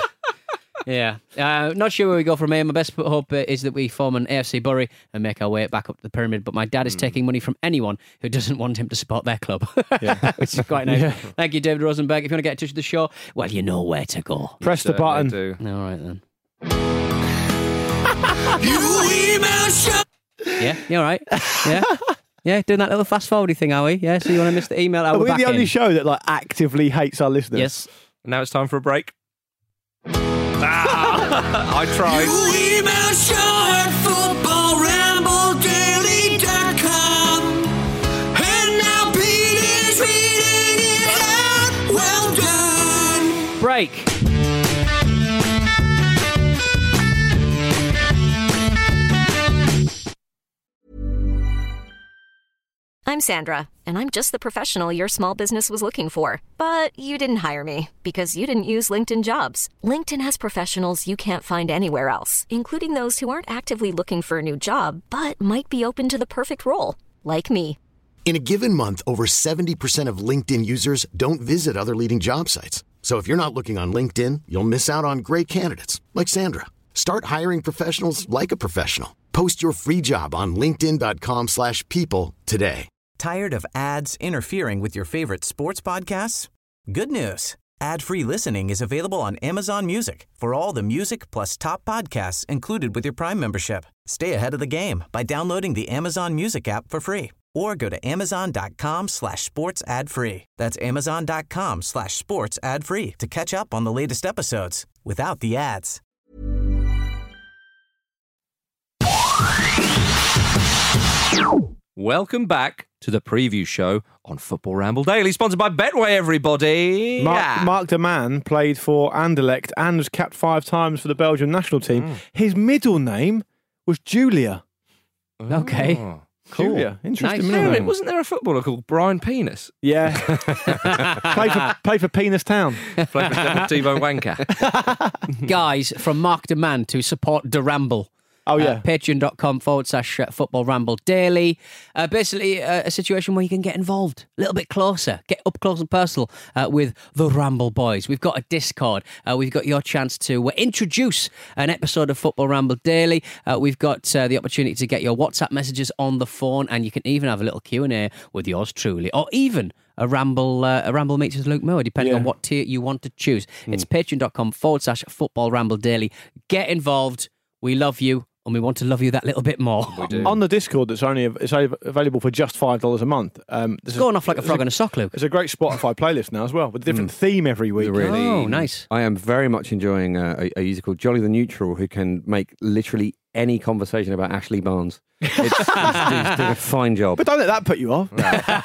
Yeah. Uh, not sure where we go from here. My best hope uh, is that we form an A F C Bury and make our way back up the pyramid. But my dad is taking money from anyone who doesn't want him to support their club, which is quite nice. Yeah. Thank you, David Rosenberg. If you want to get in touch with the show, well, you know where to go. Press the button. Do. All right, then. You email show. Yeah, you all right? Yeah? Yeah, doing that little fast forwarding thing, are we? Yeah, so you want to miss the email? Are We're we back the only in. show that like actively hates our listeners? Yes. Now it's time for a break. Ah, I tried. You email show at football ramble daily dot com. And now Pete is reading it out. Well done. Break. I'm Sandra, and I'm just the professional your small business was looking for. But you didn't hire me because you didn't use LinkedIn Jobs. LinkedIn has professionals you can't find anywhere else, including those who aren't actively looking for a new job, but might be open to the perfect role, like me. In a given month, over seventy percent of LinkedIn users don't visit other leading job sites. So if you're not looking on LinkedIn, you'll miss out on great candidates like Sandra. Start hiring professionals like a professional. Post your free job on linkedin dot com slash people today. Tired of ads interfering with your favorite sports podcasts? Good news. Ad-free listening is available on Amazon Music for all the music plus top podcasts included with your Prime membership. Stay ahead of the game by downloading the Amazon Music app for free or go to amazon.com slash sports ad free. That's amazon.com slash sports ad free to catch up on the latest episodes without the ads. Welcome back to the preview show on Football Ramble Daily, sponsored by Betway, everybody. Mark, Yeah. Mark de Man played for Anderlecht and was capped five times for the Belgian national team. Mm. His middle name was Julia. Okay. Oh. Cool. Julia. Interesting Nice. middle Yeah, name. wasn't there a footballer called Brian Penis? Yeah. play for play for Penis Town. Played for Deportivo Wanka. Guys, from Mark Demand to support De Ramble. Oh, yeah. Uh, Patreon.com forward slash uh, Football Ramble Daily. Uh, basically, uh, a situation where you can get involved a little bit closer, get up close and personal uh, with the Ramble Boys. We've got a Discord. Uh, we've got your chance to uh, introduce an episode of Football Ramble Daily. Uh, we've got uh, the opportunity to get your WhatsApp messages on the phone, and you can even have a little Q and A with yours truly, or even a ramble uh, a ramble meets with Luke Moore, depending Yeah. on what tier you want to choose. It's patreon.com forward slash Football Ramble Daily. Get involved. We love you. And we want to love you that little bit more. We do. On the Discord, that's only it's only available for just five dollars a month. Um, It's going off like a frog in a sock, Luke. There's a great Spotify playlist now as well with a different theme every week. Really, Oh, nice. I am very much enjoying uh, a, a user called Jolly the Neutral, who can make literally any conversation about Ashley Barnes. It's, he's, he's doing a fine job. But don't let that put you off.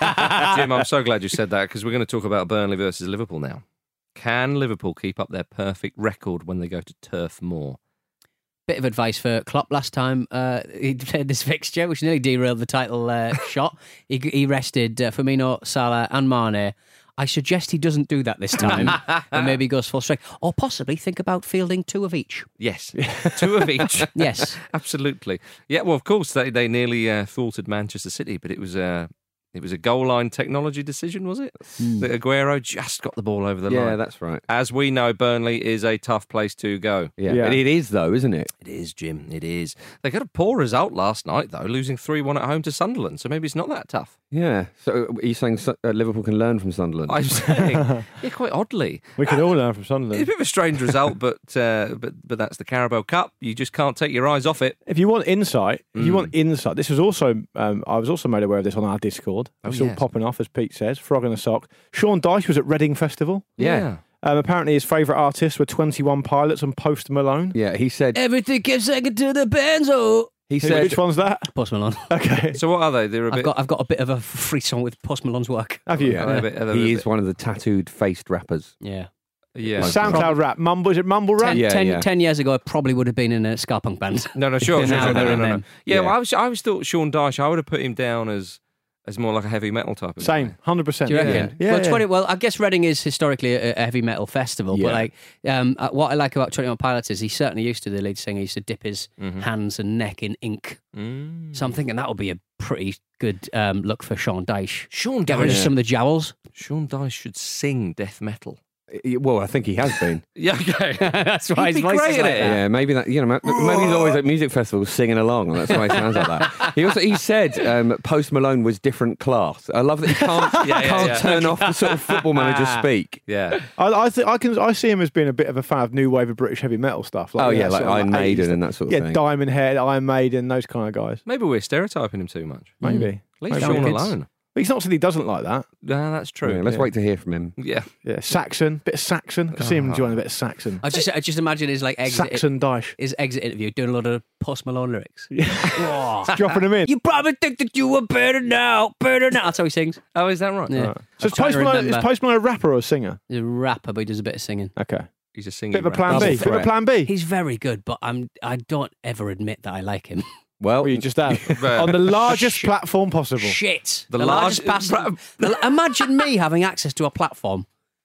Jim, I'm so glad you said that because we're going to talk about Burnley versus Liverpool now. Can Liverpool keep up their perfect record when they go to Turf Moor? Bit of advice for Klopp last time uh, he played this fixture, which nearly derailed the title uh, shot. He, he rested uh, Firmino, Salah and Mane. I suggest he doesn't do that this time and maybe goes full strength. Or possibly think about fielding two of each. Yes, two of each. Yes. Absolutely. Yeah, well, of course, they, they nearly uh, thwarted Manchester City, but it was uh, it was a goal line technology decision, was it? Mm. That Aguero just got the ball over the yeah, line. that's right. As we know, Burnley is a tough place to go. Yeah. Yeah. But it is, though, isn't it? It is, Jim. It is. They got a poor result last night, though, losing three one at home to Sunderland, so maybe it's not that tough. Yeah. So are you saying Su- uh, Liverpool can learn from Sunderland? I'm saying, yeah, quite oddly. We can all learn from It's a Sunderland. bit of a strange result, but uh, but but that's the Carabao Cup. You just can't take your eyes off it. If you want insight, if you Mm. want insight, this was also um, I was also made aware of this on our Discord. Oh, It's all yes. popping off, as Pete says. Frog in a sock. Sean Dyche was at Reading Festival. Yeah. Um, apparently, his favourite artists were twenty-one Pilots and Post Malone. Yeah, he said. Everything keeps second to the Benzo. He Who- said. Which one's that? Post Malone. Okay. So what are they? They're a I've bit. got I've got a bit of a frisson with Post Malone's work. Have you? Yeah, they're a bit- they're a He bit- is one of the tattooed faced rappers. Yeah. Yeah. SoundCloud rap. Mumble, is it mumble rap? Ten, Yeah, ten, yeah. ten years ago, I probably would have been in a ska punk band. No, no, sure, sure, Now sure, no, they're no, in no, no. them. Yeah, Yeah. well, I was, I was thought Sean Dyche. I would have put him down as as more like a heavy metal type of Same. guy. one hundred percent. Do you yeah. reckon? Yeah. well, yeah. twenty, well, I guess Reading is historically a, a heavy metal festival, Yeah. but like, um, uh, what I like about twenty-one Pilots is he certainly used to, the lead singer, he used to dip his Mhm. hands and neck in ink. Mm. So I'm thinking that would be a pretty good um, look for Sean Dyche. Sean Get rid of Dyche. some of the jowls. Sean Dyche should sing death metal. Well, I think he has been. Yeah, okay. That's why He'd his be voice great is at like it. that. Yeah, maybe that. You know, ma- maybe he's always at music festivals singing along. And that's why he sounds like that. He also he said um, Post Malone was different class. I love that he can't Yeah, yeah, can't yeah. turn off the sort of football manager speak. Yeah. I, I, th- I can I see him as being a bit of a fan of new wave of British heavy metal stuff. Oh, yeah, that like sort of Iron Maiden eighties and that sort of yeah, thing. Diamond Head, Iron Maiden, those kind of guys. Maybe we're stereotyping him too much. Maybe. Leave Maybe. Sean Kids. alone. But he's not said he doesn't like that. Yeah, that's true. Yeah, let's Yeah. wait to hear from him. Yeah. Yeah, Saxon, bit of Saxon. I can see him enjoying a bit of Saxon. I just, I just imagine his like exit, Saxon Dyche. his exit interview doing a lot of Post Malone lyrics. Dropping him in. You probably think that you were better now, better now. That's how he sings. Oh, is that right? Yeah. Right. So is I'm trying Post, to Malone, is remember. Post Malone a rapper or a singer? He's a rapper, but he does a bit of singing. Okay. He's a singing Bit of a rapper. plan Double B. Bit of a threat. plan B. He's very good, but I'm I don't ever admit that I like him. Well, Well, you just have. Right. On the largest platform possible. Shit. The The, largest large- pass- the- Imagine me having access to a platform.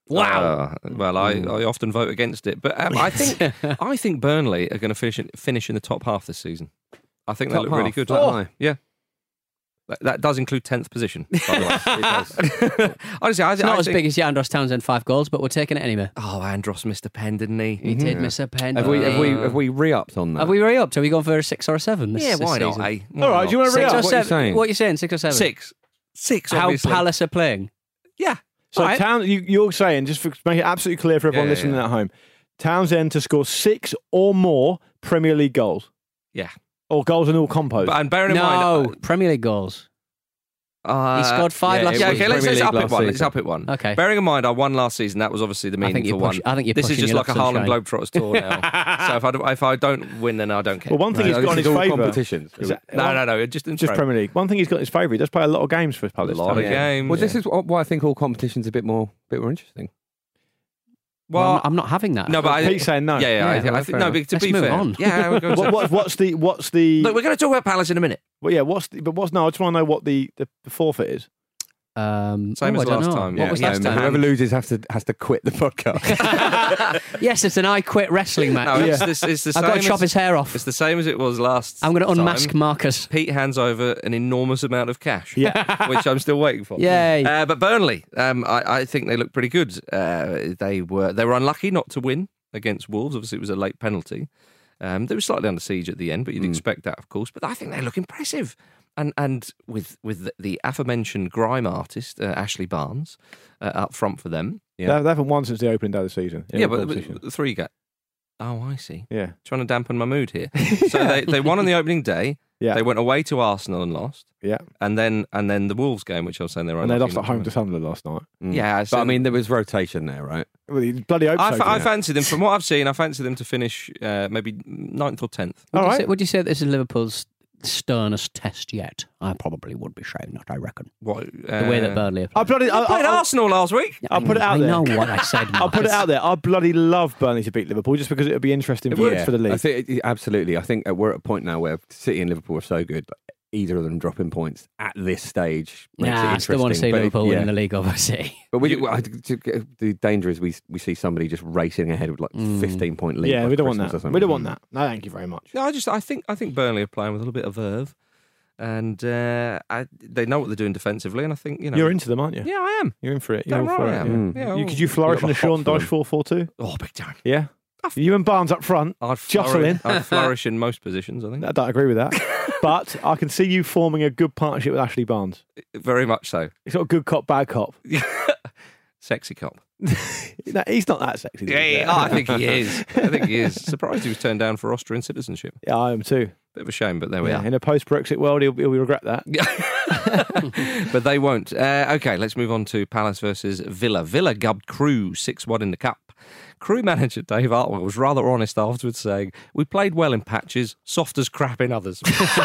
Wow. Uh, well, I, I often vote against it, but um, I think I think Burnley are going to finish in, finish in the top half this season. I think they Top look really half? good. Oh. Aye. Yeah, that, that does include tenth position. By the way, it does. Honestly, I, It's I not as think, big as Andros Townsend, five goals, but we're taking it anyway. Oh, Andros missed a pen, didn't he? He did miss a pen. have we have we Uh, have we re-upped on that? Have we re upped? Are we going for a six or a seven? This, Yeah, this why not? season? Eh? Why All right, not? do you want to Six re or up? What are you seven? saying? What are you saying? Six or seven? Six, six. How Obviously. Palace are playing? Yeah, So Right. Town, you, you're saying, just for, to make it absolutely clear for everyone Yeah, yeah, listening yeah. at home, Townsend to score six or more Premier League goals, Yeah. or goals in all compos. But, and bearing in No, mind, Premier League goals. uh, He scored five yeah, last it Yeah, was okay, let's, Premier let's League up it last one. Let's season. up it one. Okay. Bearing in mind, I won last season. That was obviously the I think meaningful you're push- one. I think you're this is pushing just your like a luck, Harlem sunshine. Globetrotters tour now. So if I, do- if I don't win, then I don't care. well, one thing No, he's got in this his is all favour. competitions. is that- no, no, no. Just in Just Premier League. One thing he's got in his favour, he does play a lot of games for Palace. A lot of Townsend. games. Well, this yeah. is why I think all competitions are a bit more, bit more interesting. Well, Well, I'm, I'm not having that. no, but I, Pete's saying no. Yeah, yeah. Yeah, I, well, I think fair no. enough. But to Let's be move fair, on. yeah. We're going to, What, what, what's the what's the? look, we're going to talk about Palace in a minute. well, yeah, what's the, but what's no? I just want to know what the, the, the forfeit is. Um, Same oh, as I don't last know. time. What Yeah, was yeah, last no, time? Whoever loses has to has to quit the podcast. Yes, it's an I Quit wrestling match. No, it's, this, it's the I've same. got to chop as, his hair off. It's the same as it was last. I'm going to unmask time. Marcus. Pete hands over an enormous amount of cash. Yeah. which I'm still waiting for. Yay. Uh, but Burnley, um, I, I think they look pretty good. Uh, they were they were unlucky not to win against Wolves. Obviously, it was a late penalty. Um, they were slightly under siege at the end, but you'd Mm. expect that, of course. But I think they look impressive. And and with with the, the aforementioned grime artist uh, Ashley Barnes uh, up front for them. Yeah. They, they haven't won since the opening day of the season. in Yeah, all but, competitions. but three go. Oh, I see. yeah, Trying to dampen my mood here. So they, they won on the opening day. yeah, They went away to Arsenal and lost. yeah. And then and then the Wolves game, which I was saying they were And they unlucky lost at not home win. to Sunderland last night. Mm. Yeah, but so- I mean there was rotation there, right? Well, he bloody hoped I, so, fa- I didn't fancy them, from what I've seen, I fancy them to finish uh, maybe ninth or tenth. Would, All you right. say, would you say this is Liverpool's sternest test yet? I probably would be saying that, I reckon. What, The way that Burnley have I bloody, I, I played I, Arsenal last week. I'll put it out I there. know what I said, I'll put it Marcus. out there. I bloody love Burnley to beat Liverpool just because it would be interesting for, for the league. I think it- absolutely. I think uh, we're at a point now where City and Liverpool are so good. Either of them dropping points at this stage makes it Nah, I interesting. still want to see but it- Liverpool yeah. winning the league over City. But we, I, to- the danger is we we see somebody just racing ahead with like Mm. fifteen point lead. yeah, by we don't want Christmas or that. something. We don't want that. No, thank you very much. No, I just I think I think Burnley are playing with a little bit of verve, and uh, I, they know what they're doing defensively, and I think you know You're into them, aren't you? Yeah, I am. You're in for it. You're Damn all for right it. I yeah. am. Mm. Yeah, You, oh, could you flourish You've in a got a hot Sean for Dyche them. four four two? oh, big time. Yeah. You and Barnes up front. I'd Jostling. flourish, I'd flourish in most positions. I think I don't agree with that. But I can see you forming a good partnership with Ashley Barnes. very much so. He's got a good cop, bad cop. Sexy cop. No, he's not that sexy. to be Yeah, fair. yeah, oh, I think he is. I think he is. Surprised he was turned down for Austrian citizenship. Yeah, I am too. Bit of a shame, but there we Yeah, are. in a post-Brexit world, he'll, he'll regret that. But they won't. Uh, okay, let's move on to Palace versus Villa. Villa gubbed Crewe six one in the Cup. Crewe manager Dave Artwell was rather honest afterwards, saying, "We played well in patches, soft as crap in others."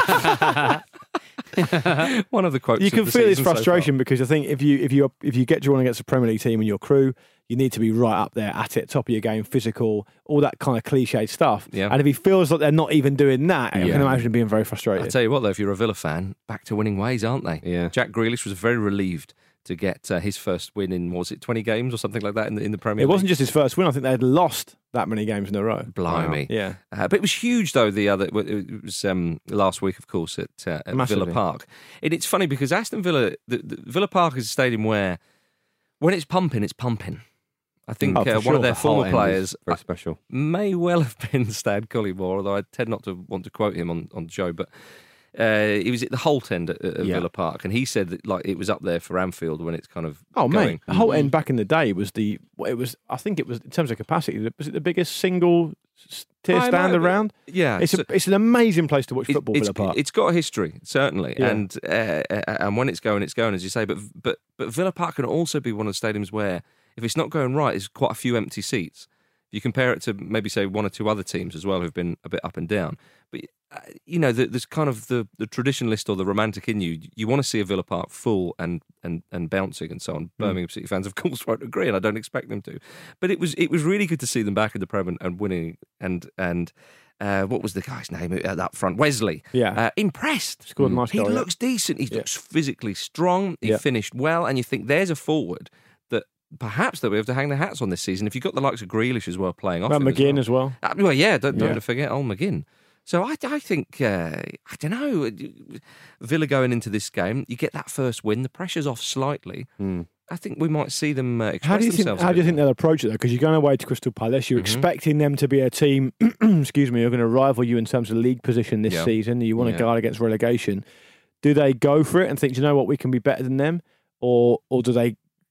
One of the quotes. You of can the feel his season so far. frustration because I think if you if you if you get drawn against a Premier League team and your Crew, you need to be right up there at it, top of your game, physical, all that kind of cliched stuff. Yeah. And if he feels like they're not even doing that, I Yeah. can imagine him being very I frustrated. tell you what, though, if you're a Villa fan, back to winning ways, aren't they? Yeah. Jack Grealish was very relieved to get uh, his first win in, what was it, twenty games or something like that in the, in the Premier It League? wasn't just his first win. I think they had lost that many games in a row. Blimey. Yeah. Uh, but it was huge, though, the other, it was um, last week, of course, at, uh, at Massively. Villa Park. And it's funny because Aston Villa, the, the Villa Park is a stadium where when it's pumping, it's pumping. I think Oh, for uh, one sure. of their The whole former end players is very special. may well have been Stad Collymore, although I tend not to want to quote him on, on the show, but uh, he was at the Holt end at, at Yeah. Villa Park, and he said that like it was up there for Anfield when it's kind of Oh, going. mate. The whole end back in the day was the, it was, I think it was, in terms of capacity, was it the biggest single s- tier I stand know, but- around? Yeah, It's, so- a, it's an amazing place to watch It- football, it's, Villa Park. it's got a history, certainly, Yeah. and uh, uh, and when it's going, it's going, as you say. But but but Villa Park can also be one of the stadiums where, if it's not going right, there's quite a few empty seats. If you compare it to maybe say one or two other teams as well who've been a bit up and down, but uh, you know, the, there's kind of the, the traditionalist or the romantic in you. You want to see a Villa Park full and and, and bouncing and so on. Birmingham City fans, of course, won't agree, and I don't expect them to. But it was it was really good to see them back in the Prem and, and winning. And and uh, what was the guy's name at up front? Wesley. Yeah. uh, impressed. Scored a nice He goal, yeah. looks decent. He Yeah. looks physically strong. He Yeah. finished well, and you think there's a forward that perhaps they'll be able to hang their hats on this season. If you've got the likes of Grealish as well playing off Well, him McGinn as well. as well. Uh, well, yeah, don't, don't Yeah. forget old McGinn. So I, I think, uh, I don't know, Villa going into this game, you get that first win, the pressure's off slightly. I think we might see them uh, express How do you think? themselves. How a do you bit think they'll approach it though? Because you're going away to Crystal Palace, you're Mhm. expecting them to be a team. excuse me, you're going to rival you in terms of league position this Yeah. season. You want to Yeah. guard against relegation. Do they go for it and think, "Do you know what, we can be better than them," or or do they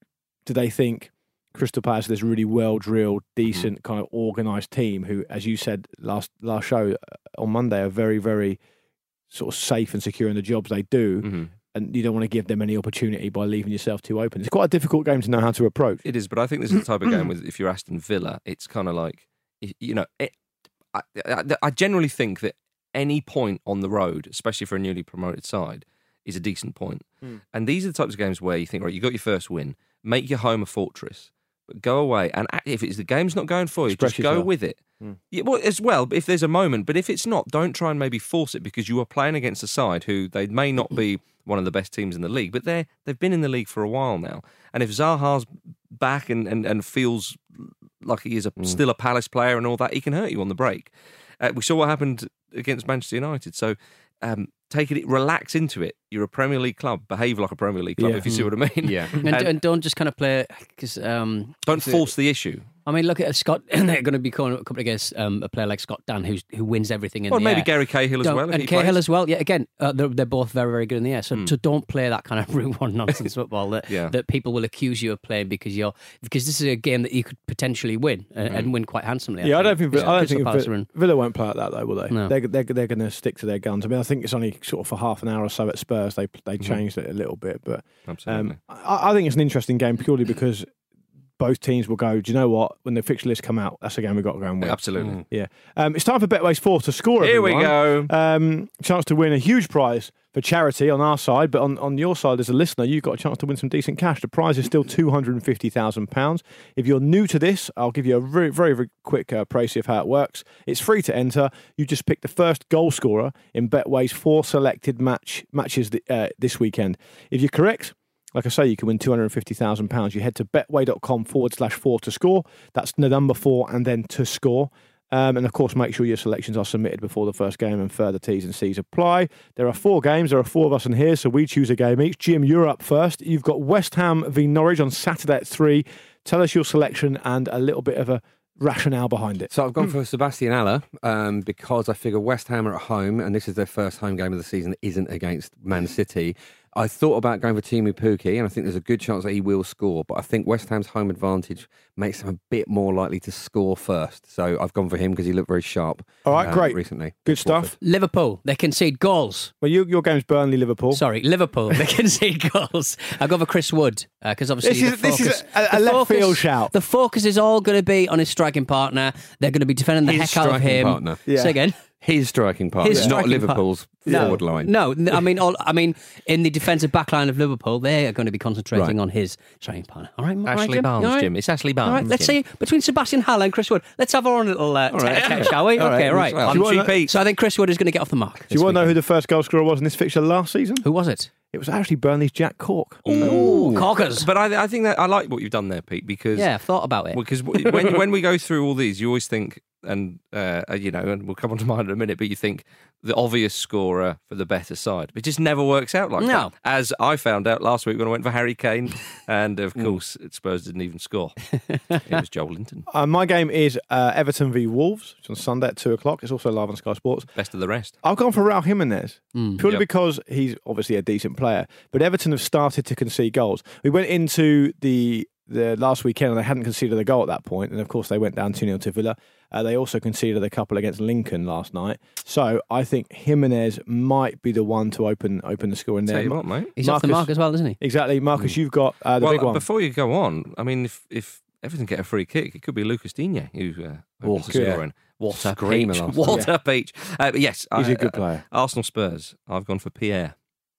do they think Crystal Palace is this really well drilled, decent, kind of organised team who, as you said last last show on Monday, are very, very sort of safe and secure in the jobs they do, Mm-hmm. and you don't want to give them any opportunity by leaving yourself too open. It's quite a difficult game to know how to approach. It is, but I think this is the type of game with if you're Aston Villa, it's kind of like, you know, it, I, I, I generally think that any point on the road, especially for a newly promoted side, is a decent point. Mm. And these are the types of games where you think, right, you got your first win, make your home a fortress, but go away. And if it's the game's not going for you, Express just go yourself. with it. Mm. Yeah, well, as well, if there's a moment, but if it's not, don't try and maybe force it because you are playing against a side who they may not be one of the best teams in the league, but they're, they've been in the league for a while now. And if Zaha's back and, and, and feels like he is a, Mm. still a Palace player and all that, he can hurt you on the break. Uh, we saw what happened against Manchester United. So um, take it, relax into it. You're a Premier League club. Behave like a Premier League club, Yeah. if you see what I mean. Yeah. And, and don't just kind of play because um, Don't force the issue. I mean, look at Scott. They're going to be coming up against um, a player like Scott Dunn, who's who wins everything in Or the maybe air. Gary Cahill as Don't- well. If and he Cahill plays. as well. Yeah, again, uh, they're, they're both very, very good in the air. So, Mm. so don't play that kind of route one nonsense football that Yeah. that people will accuse you of playing because you're because this is a game that you could potentially win uh, and win quite handsomely. Yeah, I don't think Crystal- I don't Crystal think Palace Villa, are in- Villa won't play like that though, will they? No. They're they're, they're going to stick to their guns. I mean, I think it's only sort of for half an hour or so at Spurs they they changed it a little bit, but Absolutely. um, I, I think it's an interesting game purely because both teams will go, do you know what? When the fixture list come out, that's a game we've got to go and win. Absolutely. Yeah. Um, it's time for Betway's four to score. Here we everyone. go. Um, chance to win a huge prize for charity on our side, but on, on your side as a listener, you've got a chance to win some decent cash. The prize is still two hundred fifty thousand pounds. If you're new to this, I'll give you a very, very, very quick uh, précis of how it works. It's free to enter. You just pick the first goal scorer in Betway's four selected match matches th- uh, this weekend. If you're correct, like I say, you can win two hundred fifty thousand pounds. You head to betway.com forward slash four to score. That's the number four and then to score. Um, and of course, make sure your selections are submitted before the first game and further T's and C's apply. There are four games. There are four of us in here, so we choose a game each. Jim, you're up first. You've got West Ham v Norwich on Saturday at three. Tell us your selection and a little bit of a rationale behind it. So I've gone for Sebastian Haller um, because I figure West Ham are at home and this is their first home game of the season that isn't against Man City. I thought about going for Timu Pukki and I think there's a good chance that he will score, but I think West Ham's home advantage makes him a bit more likely to score first. So I've gone for him because he looked very sharp. All right, uh, great. Recently. Good stuff. Liverpool, they concede goals. Well, you, your game's Burnley, Liverpool. Sorry, Liverpool, they concede goals. I go for Chris Wood because obviously This the is- this focus, is a- a the left focus- field shout. The focus is all going to be on his striking partner. They're going to be defending the His heck out of striking him. partner. Yeah. Say again. His striking partner, His not striking Liverpool's No, forward line. No, n- I mean, all, I mean, in the defensive backline of Liverpool, they are going to be concentrating Right. on his striking partner. All right, all right, Ashley Jim? Barnes, You all right? Jim. It's Ashley Barnes. All right, let's Jim. see between Sebastian Haller and Chris Wood. Let's have our own little uh, right, tete-a-tete, okay. shall we? All right, okay, right. well, Do you I'm wanna- cheap. So I think Chris Wood is going to get off the mark. Do you want to know who the first goal scorer was in this fixture last season? Who was it? It was actually Burnley's Jack Cork. Ooh, Corkers. But I, I think that I like what you've done there, Pete, because Yeah, I've thought about it. because when when we go through all these, you always think, and uh, you know, and we'll come on to mine in a minute, but you think the obvious scorer for the better side. It just never works out like No. that. As I found out last week when I went for Harry Kane, and of course, Spurs didn't even score. It was Joel Linton. Uh, my game is uh, Everton v Wolves. It's on Sunday at two o'clock. It's also live on Sky Sports. Best of the rest. I've gone for Raul Jimenez purely Yep. because he's obviously a decent player. But Everton have started to concede goals. We went into the the last weekend and they hadn't conceded a goal at that point, and of course they went down two nil to Villa. Uh, they also conceded a couple against Lincoln last night. So I think Jimenez might be the one to open open the score in there. Tell you what, mate. He's off the Marcus- mark as well, isn't he? Exactly, Marcus. You've got uh, the well, big one. before you go on, I mean, if if Everton get a free kick, it could be Lucas Digne who uh, opens the yeah. scoring. What a Screamer peach! last What a peach! Uh, but yes, He's I- a good uh, player. Arsenal Spurs. I've gone for Pierre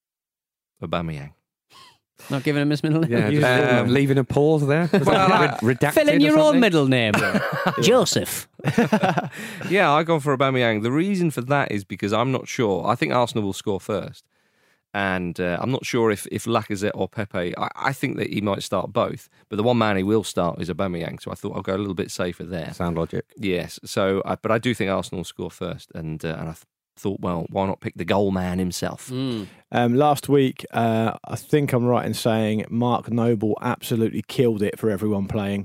Aubameyang. Not giving him his middle name. Yeah, Use just, it. um, leaving a pause there. Was Well, that I- red- redacted Fill in or your own something? middle name. Joseph. Yeah, I gone for Aubameyang. The reason for that is because I'm not sure. I think Arsenal will score first, and uh, I'm not sure if if Lacazette or Pepe. I, I think that he might start both, but the one man he will start is Aubameyang. So I thought I'll go a little bit safer there. Sound logic. Yes. So, I, but I do think Arsenal will score first, and uh, and I th- thought, well, why not pick the goal man himself? Mm. Um, last week, uh, I think I'm right in saying Mark Noble absolutely killed it for everyone playing.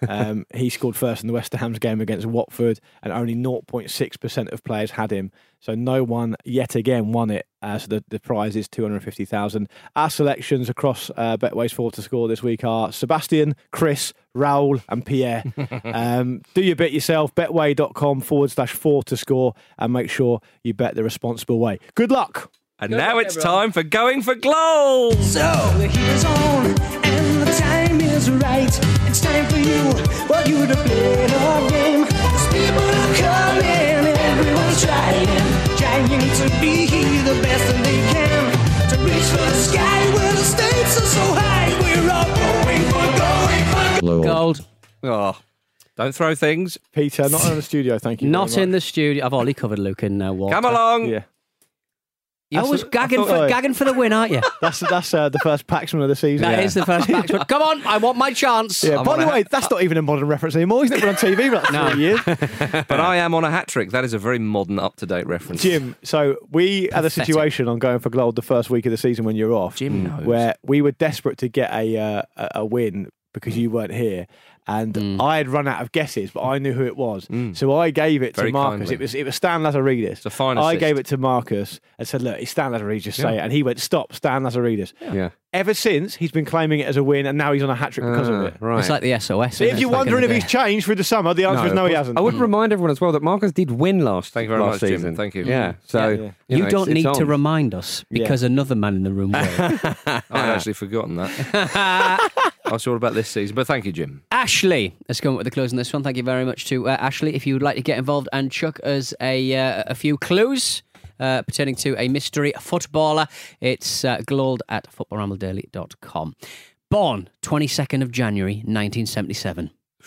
Um, he scored first in the West Ham's game against Watford, and only zero point six percent of players had him. So no one yet again won it. Uh, so the, the prize is two hundred fifty thousand. Our selections across uh, Betway's Four to Score this week are Sebastian, Chris, Raoul and Pierre. um, do your bet yourself, betway.com forward slash four to score, and make sure you bet the responsible way. Good luck. And now it's time for Going for Gold. So the heat is on and the time is right. It's time for you, for you to play the game. 'Cause people are coming, everyone's trying, trying to be the best that they can. To reach for the sky where the stakes are so high. We're all going for, going for Gold. Oh, don't throw things. Peter, not in the studio, thank you. Not very in much. the studio. I've already covered Luke in uh, water. Come along. Yeah. You're That's always what- gagging I for, thought- gagging for the win, aren't you? That's that's uh, the first Paxman of the season. That yeah. is the first match. But come on, I want my chance. Yeah, I'm by on the a way, that's not even a modern reference anymore. He's not been on T V for like No. three years. But I am on a hat trick. That is a very modern, up-to-date reference. Jim, so we had a Pathetic. situation on Going for Gold the first week of the season when you're off. Jim knows. Where we were desperate to get a uh, a a win because you weren't here. And Mm. I had run out of guesses, but I knew who it was. So I gave it Very to Marcus. kindly. It was it was Stan Lazaridis. It's a fine I assist. gave it to Marcus and said, look, it's Stan Lazaridis, just say it. And he went, stop, Stan Lazaridis. Yeah. Ever since, he's been claiming it as a win, and now he's on a hat-trick because of Ah, it. Right. It's like the S O S. So isn't if it? you're It's like wondering in if the he's changed through the summer, the answer is no, he hasn't. I would remind everyone as well that Marcus did win last. Thank you very last much, Jim. season. Thank you. Yeah. So Yeah. You, You know, don't it's- need it's to on. remind us because another man in the room will. I'd actually forgotten that. I saw all about this season, but thank you, Jim. Ashley, let's go with the clues on this one. Thank you very much to uh, Ashley. If you would like to get involved and chuck us a uh, a few clues uh, pertaining to a mystery footballer, it's uh, glold at football ramble daily dot com. Born twenty-second of January nineteen seventy-seven.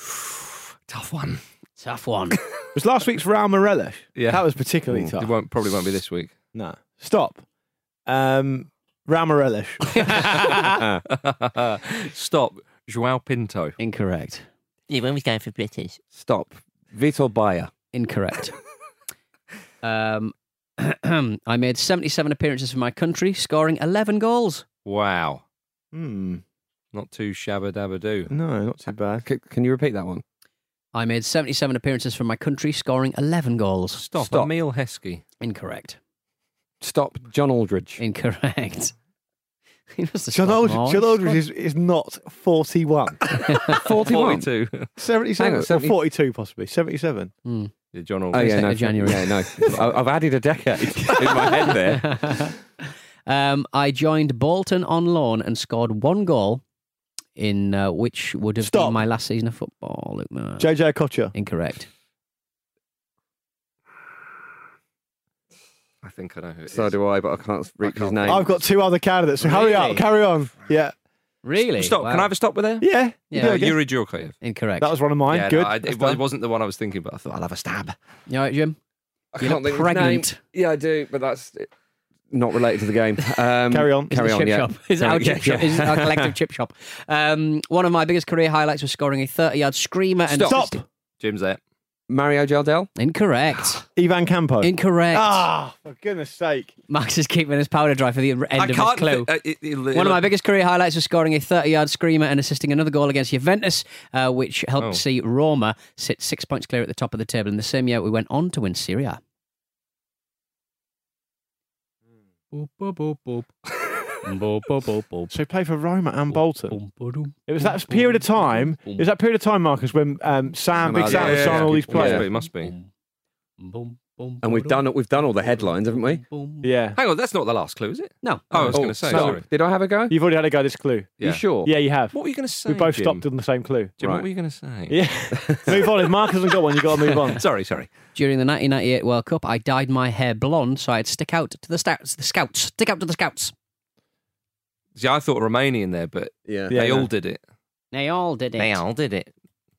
Tough one. Tough one. Was last week's Raul Morelos? Yeah. That was particularly tough. It won't, probably won't be this week. No. Stop. Um, Raul Morelos. Stop. João Pinto. Incorrect. Yeah, when we going for British. Stop. Vitor Bayer. Incorrect. um, I made seventy-seven appearances for my country, scoring eleven goals. Wow. Hmm. Not too shabba dabba doo. No, not too bad. C- can you repeat that one? I made seventy-seven appearances for my country, scoring eleven goals. Stop. Stop. Emil Heskey. Incorrect. Stop. John Aldridge. Incorrect. He must have John scored Aldridge, more. John Aldridge is, is not forty-one. forty-one. forty-two. seventy-seven. Hang on, or seventy forty-two, possibly. seventy-seven. Hmm. Yeah, John Oh Aldridge. yeah, no, of January. Yeah, no. I- I've added a decade in my head there. Um, I joined Bolton on loan and scored one goal in uh, which would have Stop. been my last season of football. Luke Murray. J J Okocha. Incorrect. I think I know who it is. So do I, but I can't reach his can't- name. I've got two other candidates, so hurry Really? up, carry on. Yeah. Really? Stop. Wow. Can I have a stop with there? Yeah. Yeah. do Uh, it again. Yuri Djurkaev. Incorrect. That was one of mine. Yeah, Good. no, I, That's it, done. wasn't the one I was thinking, but I thought I'll have a stab. You all right, Jim? I You can't look think of his name. pregnant. Yeah, I do, but that's not related to the game. Um, Carry on. Is Carry it on, chip yeah. shop? Is it our Yeah, chip shop? yeah. Is it our collective chip shop? Um, one of my biggest career highlights was scoring a thirty-yard screamer and Stop. assisting- Jim's there. Mario Jardel. Incorrect. Ivan Campo. Incorrect. Ah, for goodness sake. Max is keeping his powder dry for the end I of his can't. clue. thi- uh, it- it- One of my it- biggest career highlights was scoring a thirty-yard screamer and assisting another goal against Juventus, uh, which helped Oh. see Roma sit six points clear at the top of the table. In the same year, we went on to win Serie A. Boop, boop, boop, boop. Boop, boop, boop, boop. So he played for Roma and Bolton. Boom, boom, It was that period of time. It was that period of time, Marcus, when um, Sam, Big Yeah, Sam, yeah, was signing yeah. all these Must players. be, must be. boom, boom, And we've done we've done all the headlines, haven't we? boom. Yeah. Hang on, that's not the last clue, is it? No. Oh, I was Oh, going to say. so- Sorry. Did I have a go? You've already had a go at this clue. Yeah. You sure? Yeah, you have. What were you going to say? We both Jim? stopped on the same clue. Jim, Right. what were you going to say? Yeah. Move on. If Mark hasn't got one, you've got to move on. Sorry, sorry. During the nineteen ninety-eight World Cup, I dyed my hair blonde so I'd stick out to the scouts. The scouts. Stick out to the scouts. See, I thought Romanian there, but Yeah. Yeah, they no. all did it. They all did it. They all did it.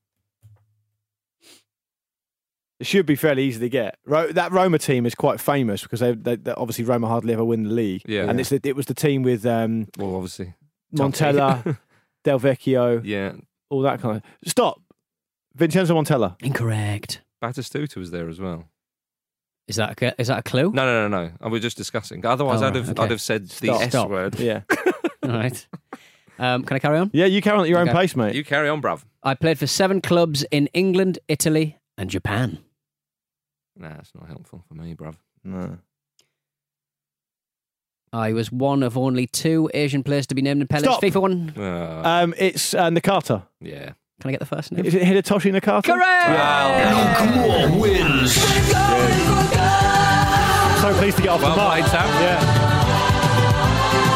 It should be fairly easy to get. Ro- that Roma team is quite famous because they, they, they obviously Roma hardly ever win the league. Yeah. And it's the, it was the team with um, Well, obviously. Montella, Del Vecchio, Yeah. all that kind of. Stop. Vincenzo Montella. Incorrect. Batistuta was there as well. Is that a, is that a clue? No, no, no, no. I was just discussing. Otherwise, Oh, I'd have okay. I'd have said the Stop. S Stop. word. Yeah. All right. Um, can I carry on? Yeah, you carry on at your own Okay. pace, mate. You carry on, bruv. I played for seven clubs in England, Italy, and Japan. Nah, it's not helpful for me, bruv. No. I was one of only two Asian players to be named in Pele's Stop. FIFA one. Uh, Um, it's uh, Nakata. yeah. Can I get the first name? Is it Hidetoshi Nakata? Correct! Nakamura wins. So pleased to get off Well the mark. played, Sam. Yeah.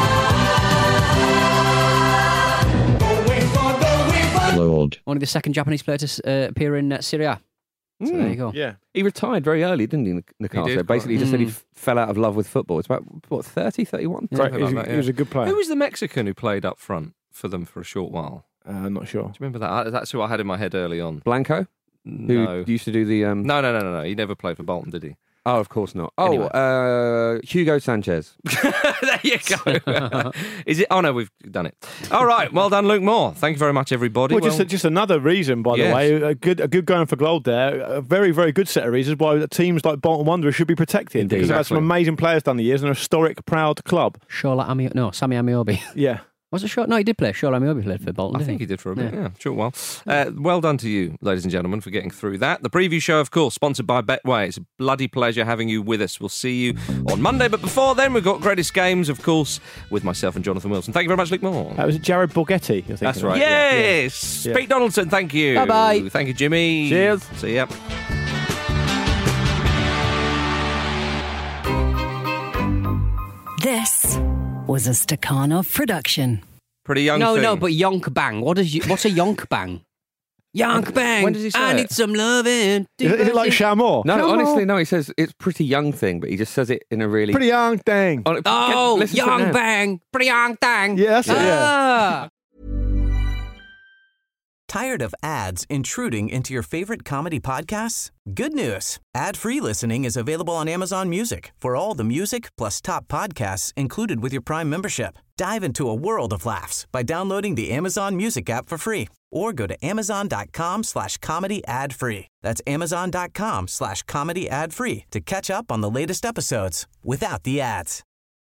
Lord. Only the second Japanese player to uh, appear in uh, Serie A. So there you go. Yeah. He retired very early, didn't he, Nakata? He did, Basically, he just said he Mm. f- fell out of love with football. It's about, what, thirty, thirty-one? Correct. He was, Something like a- that, he was yeah. a good player. Who was the Mexican who played up front for them for a short while? Uh, I'm not sure. Do you remember that? I- That's who I had in my head early on. Blanco? Who No. used to do the... Um... No, no, no, no, no. He never played for Bolton, did he? Oh, of course not. Oh, Anyway. uh, Hugo Sanchez. There you go. Is it? Oh, no, we've done it. All right. Well done, Luke Moore. Thank you very much, everybody. Well, just just another reason, by Yes. the way, a good a good going for gold there. A very very good set of reasons why teams like Bolton Wanderers should be protected Indeed. because they've had some Exactly. amazing players down the years and a historic, proud club. Shola Amio... No, Sammy Amiobi. Yeah. Was it Shola? No, he did play. Shola Amiobi played for Bolton, I didn't think he did for a bit, Yeah. yeah, sure. Well, uh, well done to you, ladies and gentlemen, for getting through that. The preview show, of course, sponsored by Betway. It's a bloody pleasure having you with us. We'll see you on Monday, but before then, we've got Greatest Games, of course, with myself and Jonathan Wilson. Thank you very much, Luke Moore. That was Jared Borghetti, I think. That's right. Yes, Yeah. Pete Donaldson. Thank you. Bye-bye. Thank you, Jimmy. Cheers. See ya. This was a Stakhanov production. Pretty young. No, thing. no, but yonk bang. What is you, what's a yonk bang? Yonk bang. When does he say I it? need some loving. Is it, is it like Shamor? No, Come honestly, on. no. He says it's pretty young thing, but he just says it in a really... Pretty young thing. Oh, Oh, listen to it young now. bang. Pretty young thang. Yeah, that's it, yeah. Ah. Tired of ads intruding into your favorite comedy podcasts? Good news. Ad-free listening is available on Amazon Music for all the music plus top podcasts included with your Prime membership. Dive into a world of laughs by downloading the Amazon Music app for free or go to amazon.com slash comedy ad free. That's amazon.com slash comedy ad free to catch up on the latest episodes without the ads.